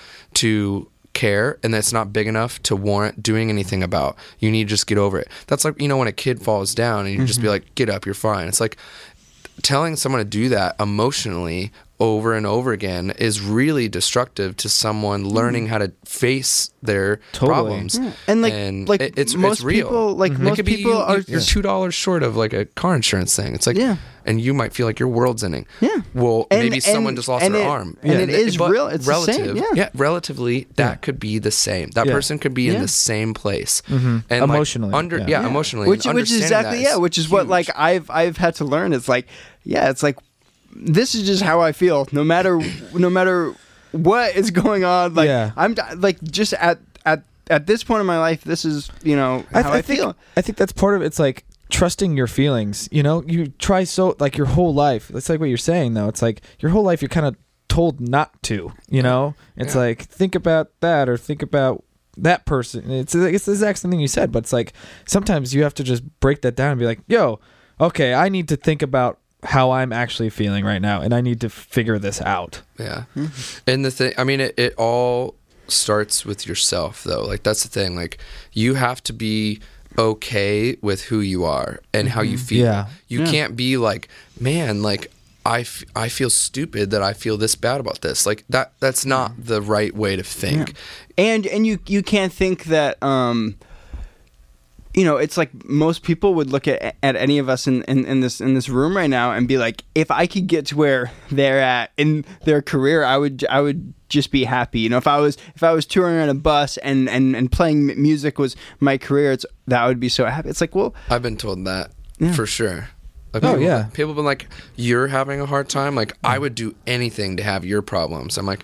to care, and that's not big enough to warrant doing anything about. You need to just get over it. That's like, you know, when a kid falls down and you just be like, get up, you're fine. It's like telling someone to do that emotionally over and over again is really destructive to someone learning how to face their Totally. problems. Yeah. And like, like it- it's most it's real. people, like It most could be people you, are. you- you're two dollars short of like a car insurance thing. It's like, Yeah. and you might feel like your world's ending. Yeah. Well, And- maybe someone and- just lost and their it- arm. and it th- is but real- it's the same, relative. yeah. relatively, that could be the same. That Yeah. person could be in Yeah. the same place. Mhm. And like, Emotionally, under yeah. yeah, Yeah. emotionally, which and which is understanding exactly that yeah, which is what huge. like I've I've had to learn. It's like, yeah, it's like this is just how I feel. No matter no matter what is going on, like Yeah. I'm like just at at at this point in my life, this is you know I, how th- I, I think feel. I think that's part of it. It's like trusting your feelings. You know, you try so like your whole life. It's like what you're saying though. It's like your whole life you're kind of told not to. You know, it's Yeah. like think about that or think about that person. It's it's the exact same thing you said, but it's like sometimes you have to just break that down and be like, yo, okay, I need to think about how I'm actually feeling right now, and I need to figure this out. Yeah. And the thing, I mean, it, it all starts with yourself, though. Like, that's the thing. Like, you have to be okay with who you are and how you feel. Yeah. You Yeah. can't be like, man, like, I, f- I feel stupid that I feel this bad about this. Like, that that's not the right way to think. And and you you can't think that um you know, it's like most people would look at at any of us in, in, in this in this room right now and be like, if I could get to where they're at in their career, I would I would just be happy. You know, if I was if I was touring on a bus and, and, and playing m- music was my career, it's that I would be so happy. It's like, well, I've been told that Yeah. for sure. Like, Oh, people, yeah. People have been like, you're having a hard time. Like, I would do anything to have your problems. I'm like,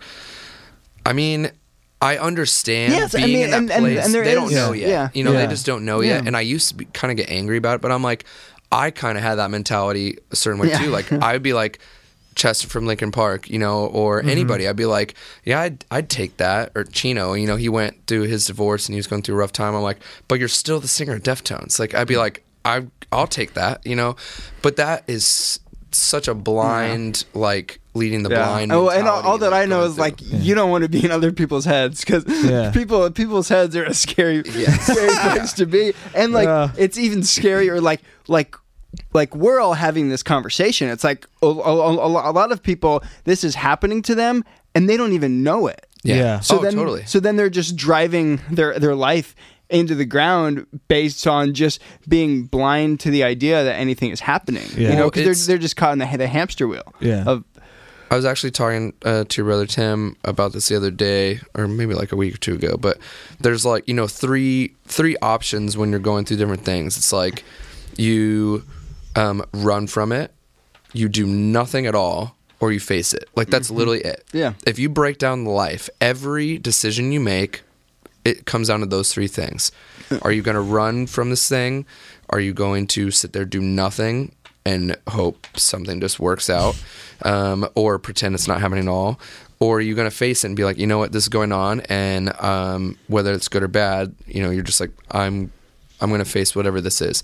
I mean, I understand Yes, I being mean, in that and- and- place. and there they don't is- know yeah. yet. Yeah. You know, Yeah. they just don't know Yeah. yet. And I used to be, kind of get angry about it, but I'm like, I kind of had that mentality a certain way Yeah. too. Like, I'd be like, Chester from Lincoln Park, you know, or Mm-hmm. anybody, I'd be like, yeah, I'd, I'd take that. Or Chino, you know, he went through his divorce and he was going through a rough time. I'm like, but you're still the singer of Deftones. Like, I'd be like, I, I'll take that, you know, but that is such a blind, like leading the blind. Oh, and all, mentality, all that like, I know going is like through. you don't want to be in other people's heads because Yeah. people people's heads are a scary, Yeah. scary place to be, and like Yeah. it's even scarier. Like like like we're all having this conversation. It's like a, a, a, a lot of people, this is happening to them, and they don't even know it. yeah. Yeah. So oh, then, totally. so then they're just driving their their life into the ground based on just being blind to the idea that anything is happening. Yeah. You know, Well, because they're it's- they're just caught in the, the hamster wheel. Yeah. Of I I was actually talking uh, to your brother Tim about this the other day, or maybe like a week or two ago. But there's like, you know, three three options when you're going through different things. It's like you um, run from it, you do nothing at all, or you face it. Like that's mm-hmm. literally it. Yeah. If you break down life, every decision you make, it comes down to those three things. Are you going to run from this thing? Are you going to sit there, do nothing, and hope something just works out, um, or pretend it's not happening at all? Or are you going to face it and be like, you know what, this is going on, and um, whether it's good or bad, you know, you're just like, I'm, I'm going to face whatever this is.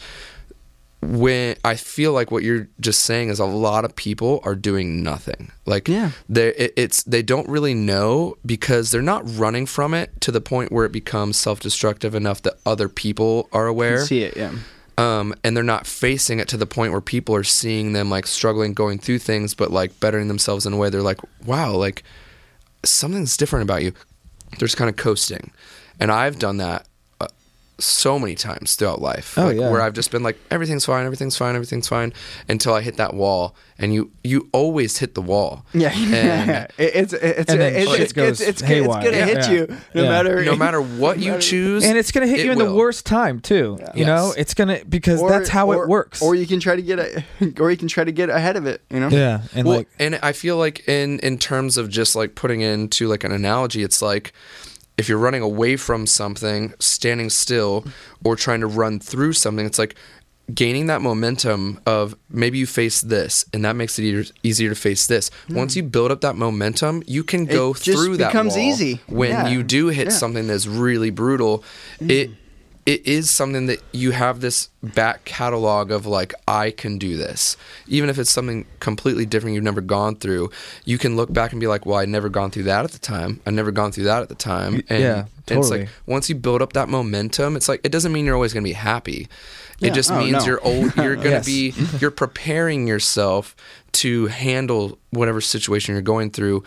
When I feel like what you're just saying is a lot of people are doing nothing. Like, yeah. they it, it's they don't really know because they're not running from it to the point where it becomes self-destructive enough that other people are aware. Can see it, yeah. Um, and they're not facing it to the point where people are seeing them like struggling, going through things, but like bettering themselves in a way. They're like, wow, like something's different about you. They're just kind of coasting. And I've done that uh, so many times throughout life. Oh, like, yeah. Where I've just been like, everything's fine, everything's fine, everything's fine, until I hit that wall. And you, you always hit the wall. Yeah, And yeah. It, it's it's And then it's shit it's, goes it's, it's, it's haywire. gonna Yeah, hit yeah. you no Yeah. matter no matter what you choose. And it's gonna hit it you in will. the worst time too. Yeah. You know, Yes. it's gonna because Or- that's how or- it works. Or you can try to get a, or you can try to get ahead of it. You know. yeah, and well, like and I feel like in in terms of just like putting into like an analogy, it's like if you're running away from something, standing still, or trying to run through something, it's like gaining that momentum of maybe you face this and that makes it easier, easier to face this. Mm. Once you build up that momentum, you can go It just through that becomes wall. easy. When Yeah. you do hit Yeah. something that's really brutal, Mm. it it is something that you have this back catalog of like, I can do this. Even if it's something completely different you've never gone through, you can look back and be like, well, I'd never gone through that at the time. I'd never gone through that at the time. And yeah, and it's totally. like, once you build up that momentum, it's like, it doesn't mean you're always going to be happy. Yeah. It just Oh, means no. you're old, you're going to Yes. be, you're preparing yourself to handle whatever situation you're going through,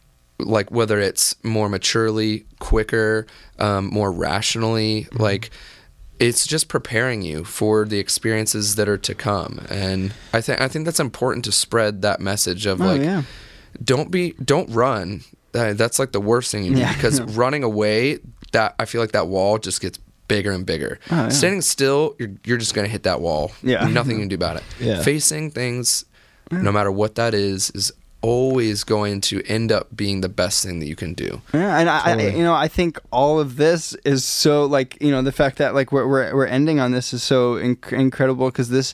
like whether it's more maturely, quicker, um, more rationally, Mm-hmm. like it's just preparing you for the experiences that are to come. And I think I think that's important to spread that message of Oh, like, yeah. don't be, don't run. Uh, that's like the worst thing you do Yeah. because running away, that I feel like that wall just gets bigger and bigger. Oh, yeah. Standing still, you're you're just gonna hit that wall. Yeah. Nothing you can do about it. Yeah. Facing things, no matter what that is, is always going to end up being the best thing that you can do. Yeah, and I, I, Totally. you know, I think all of this is so like, you know, the fact that like we're we're, we're ending on this is so inc- incredible because this,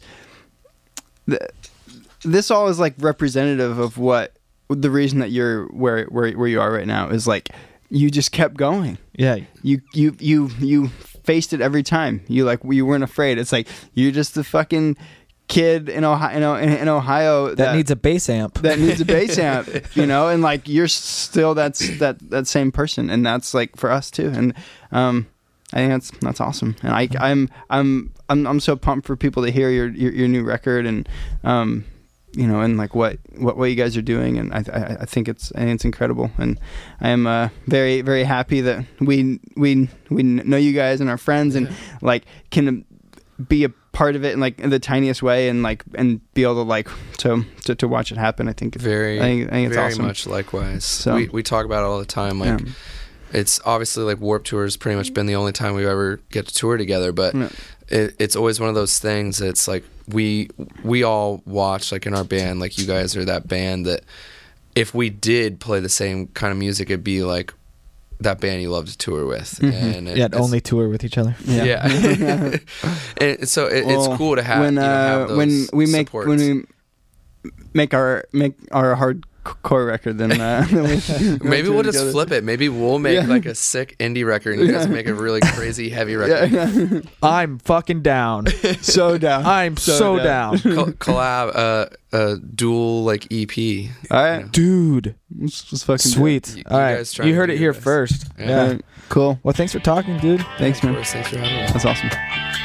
th- this all is like representative of what the reason that you're where where where you are right now is like you just kept going. yeah, You you you you faced it every time. You like you weren't afraid. It's like you're just the fucking kid in Ohio in, in Ohio that, needs a bass amp. that needs a bass amp, you know, and like you're still that's that that same person, and that's like for us too. And um, I think that's that's awesome. And I I'm I'm I'm I'm so pumped for people to hear your your, your new record and um, you know, and like what what what you guys are doing. And I I, I think it's I think it's incredible. And I am uh, very very happy that we we we know you guys and our friends and like can be a part of it in like in the tiniest way and like and be able to like to to, to watch it happen. I think Very, I think, I think it's very awesome. much likewise. So- we we talk about it all the time. Like Yeah. it's obviously like Warped Tour has pretty much been the only time we ever get to tour together, but Yeah. it, it's always one of those things. It's like we we all watch like in our band. Like you guys are that band that if we did play the same kind of music, it'd be like that band you love to tour with. Mhm. And it, yeah, it's- only tour with each other. Yeah. And so it, Well, it's cool to have, when you know, have uh, those when we make supports. when we make our make our hardcore record, then uh, Maybe we'll just flip it. Maybe we'll make Yeah. like a sick indie record and you guys Yeah. make a really crazy heavy record. Yeah, yeah. I'm fucking down. so down. I'm so, So down. Col- collab, uh, a dual like E P. All right, Dude. let's, let's fucking do it. Sweet. You- All you right. guys try You to heard do it your here best. first. Yeah. Yeah. All right, cool. Well, thanks for talking, dude. Thanks, Of man. course, thanks for having me. That's awesome.